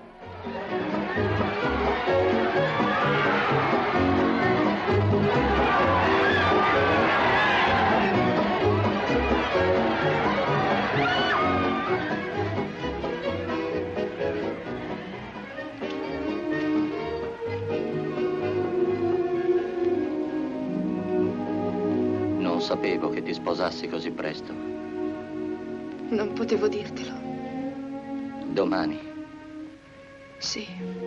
Non sapevo che ti sposassi così presto. Non potevo dirtelo. Domani. Sì.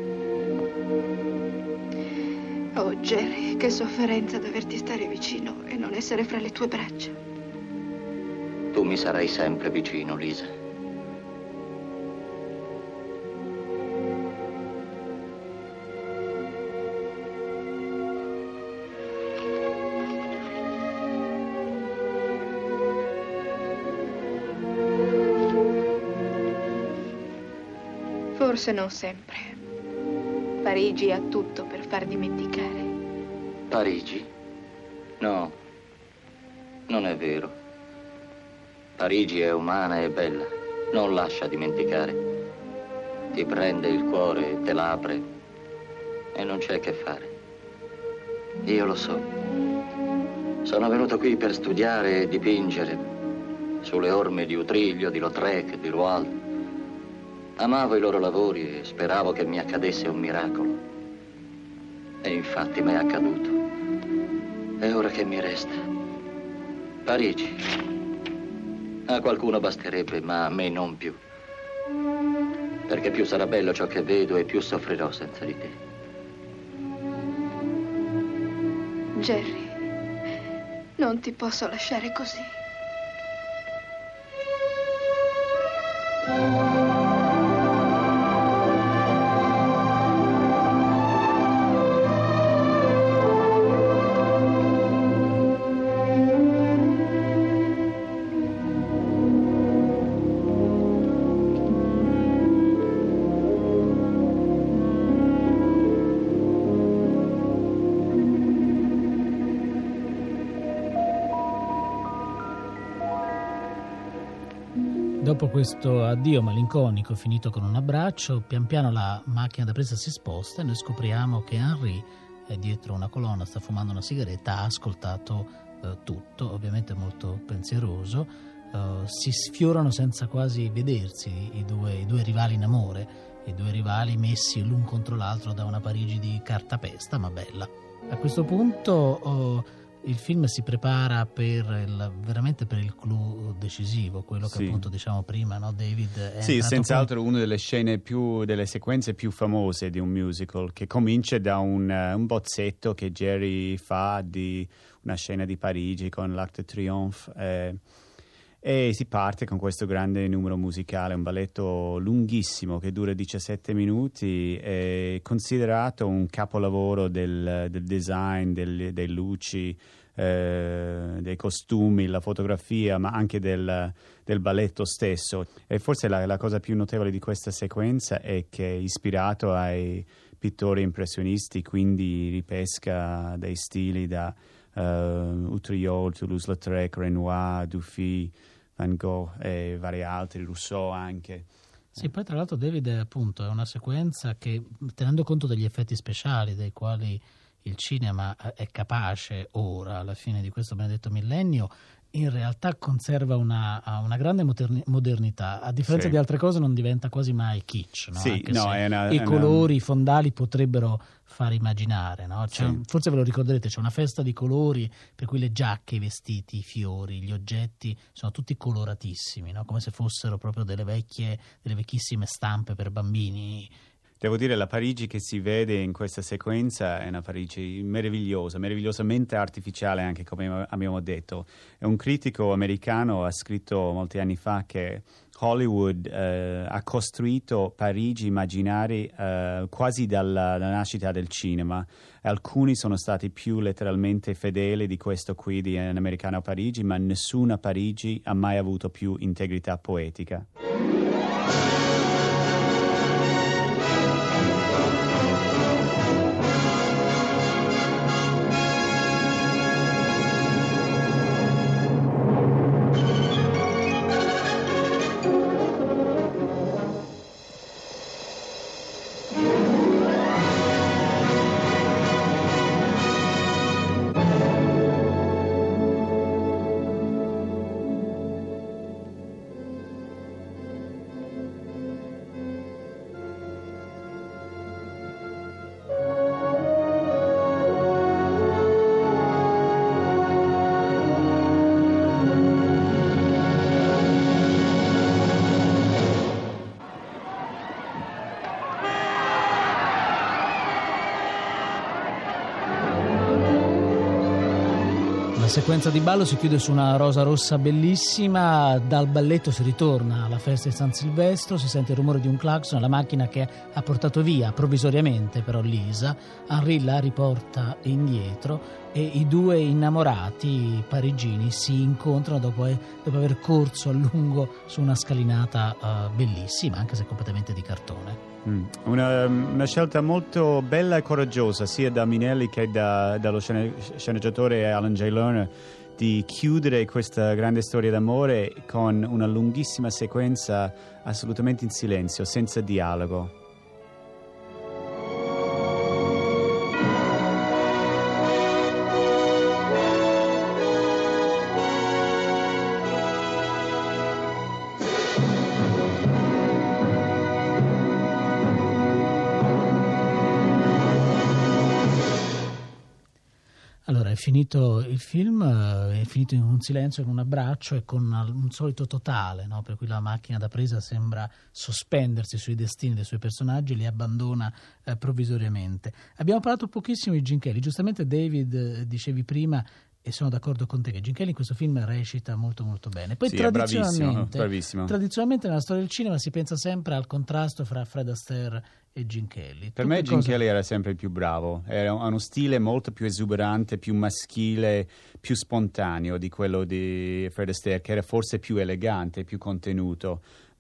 Oh, Jerry, che sofferenza doverti stare vicino e non essere fra le tue braccia. Tu mi sarai sempre vicino, Lisa. Forse non sempre. Parigi ha tutto per far dimenticare. Parigi? No, non è vero. Parigi è umana e bella, non lascia dimenticare. Ti prende il cuore, te l'apre e non c'è che fare. Io lo so. Sono venuto qui per studiare e dipingere sulle orme di Utrillo, di Lautrec, di Rouault. Amavo i loro lavori e speravo che mi accadesse un miracolo. E infatti mi è accaduto. E ora che mi resta? Parigi. A qualcuno basterebbe, ma a me non più. Perché più sarà bello ciò che vedo e più soffrirò senza di te. Jerry, non ti posso lasciare così. Dopo questo addio malinconico finito con un abbraccio, pian piano la macchina da presa si sposta e noi scopriamo che Henry è dietro una colonna, sta fumando una sigaretta, ha ascoltato tutto, ovviamente molto pensieroso. Si sfiorano senza quasi vedersi i due rivali in amore, i due rivali messi l'un contro l'altro da una Parigi di cartapesta ma bella. A questo punto il film si prepara veramente per il clou decisivo, quello che appunto diciamo prima, no, David? Sì, senz'altro una delle delle sequenze più famose di un musical, che comincia da un bozzetto che Jerry fa di una scena di Parigi con l'Arc de Triomphe e si parte con questo grande numero musicale, un balletto lunghissimo che dura 17 minuti, è considerato un capolavoro del design, delle luci, dei costumi, la fotografia, ma anche del balletto stesso. E forse la cosa più notevole di questa sequenza è che è ispirato ai pittori impressionisti, quindi ripesca dei stili da Utrillo, Toulouse-Lautrec, Renoir, Dufy, Van Gogh e vari altri, Rousseau anche. Sì, poi tra l'altro David appunto è una sequenza che, tenendo conto degli effetti speciali dei quali il cinema è capace ora, alla fine di questo benedetto millennio, in realtà conserva una grande modernità. A differenza di altre cose non diventa quasi mai kitsch, no? Sì, i colori, i fondali potrebbero far immaginare, no? Forse ve lo ricorderete, c'è una festa di colori per cui le giacche, i vestiti, i fiori, gli oggetti sono tutti coloratissimi, no? Come se fossero proprio delle vecchissime stampe per bambini. Devo dire, la Parigi che si vede in questa sequenza è una Parigi meravigliosa, meravigliosamente artificiale anche, come abbiamo detto. Un critico americano ha scritto molti anni fa che Hollywood ha costruito Parigi immaginari quasi dalla nascita del cinema. Alcuni sono stati più letteralmente fedeli di questo qui di Un americano a Parigi, ma nessuna Parigi ha mai avuto più integrità poetica. sequenza di ballo si chiude su una rosa rossa bellissima, dal balletto si ritorna alla festa di San Silvestro, si sente il rumore di un clacson, la macchina che ha portato via provvisoriamente però Lisa, Henri la riporta indietro e i due innamorati parigini si incontrano dopo aver corso a lungo su una scalinata bellissima, anche se completamente di cartone. Una scelta molto bella e coraggiosa sia da Minnelli che dallo sceneggiatore Alan J. Lerner di chiudere questa grande storia d'amore con una lunghissima sequenza assolutamente in silenzio, senza dialogo. Allora, è finito il film, è finito in un silenzio, in un abbraccio e con un solito totale, no? Per cui la macchina da presa sembra sospendersi sui destini dei suoi personaggi e li abbandona provvisoriamente. Abbiamo parlato pochissimo di Gene Kelly, giustamente David dicevi prima, e sono d'accordo con te, che Gene Kelly in questo film recita molto molto bene. Poi sì, bravissimo. Tradizionalmente nella storia del cinema si pensa sempre al contrasto fra Fred Astaire e Gene Kelly. Per me Gene Kelly era sempre il più bravo, ha uno stile molto più esuberante, più maschile, più spontaneo di quello di Fred Astaire, che era forse più elegante, più contenuto.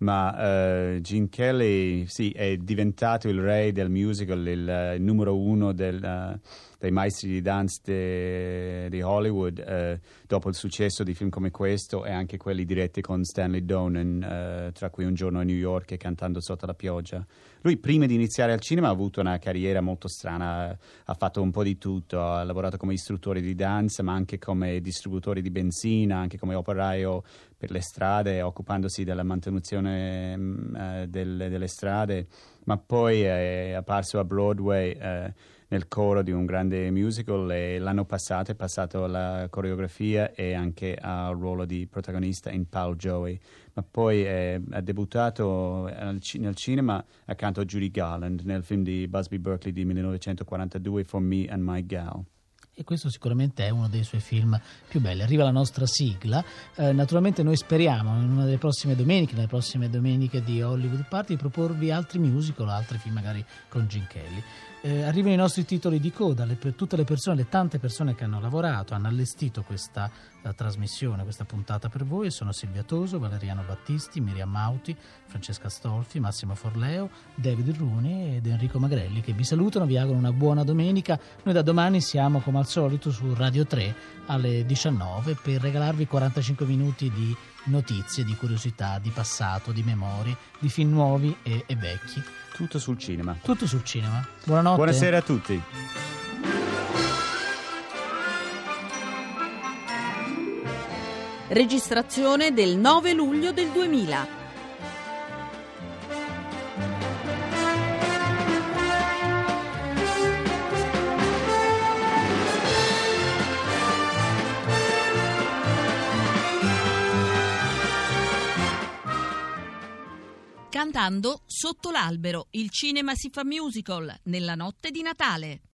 Ma Gene Kelly sì, è diventato il re del musical, il numero uno dei maestri di dance di Hollywood, dopo il successo di film come questo e anche quelli diretti con Stanley Donen, tra cui Un giorno a New York e Cantando sotto la pioggia. Lui prima di iniziare al cinema ha avuto una carriera molto strana, ha fatto un po' di tutto, ha lavorato come istruttore di danza ma anche come distributore di benzina, anche come operaio per le strade, occupandosi della manutenzione delle strade, ma poi è apparso a Broadway nel coro di un grande musical e l'anno passato è passato alla coreografia e anche al ruolo di protagonista in Paul Joey, ma poi ha debuttato nel cinema accanto a Judy Garland nel film di Busby Berkeley di 1942 For Me and My Gal. E questo sicuramente è uno dei suoi film più belli. Arriva la nostra sigla, naturalmente noi speriamo in una delle prossime domeniche, nelle prossime domeniche di Hollywood Party, di proporvi altri musical, altri film magari con Gene Kelly. Arrivano i nostri titoli di coda, per tutte le persone, le tante persone che hanno lavorato, hanno allestito questa trasmissione, questa puntata per voi. Sono Silvia Toso, Valeriano Battisti, Miriam Mauti, Francesca Stolfi, Massimo Forleo, David Rooney ed Enrico Magrelli che vi salutano, vi auguro una buona domenica. Noi da domani siamo come al solito su Radio 3 alle 19 per regalarvi 45 minuti di notizie, di curiosità, di passato, di memorie, di film nuovi e vecchi. Tutto sul cinema. Tutto sul cinema. Buonanotte. Buonasera a tutti. Registrazione del 9 luglio del 2000. Cantando Sotto l'albero, il cinema si fa musical nella notte di Natale.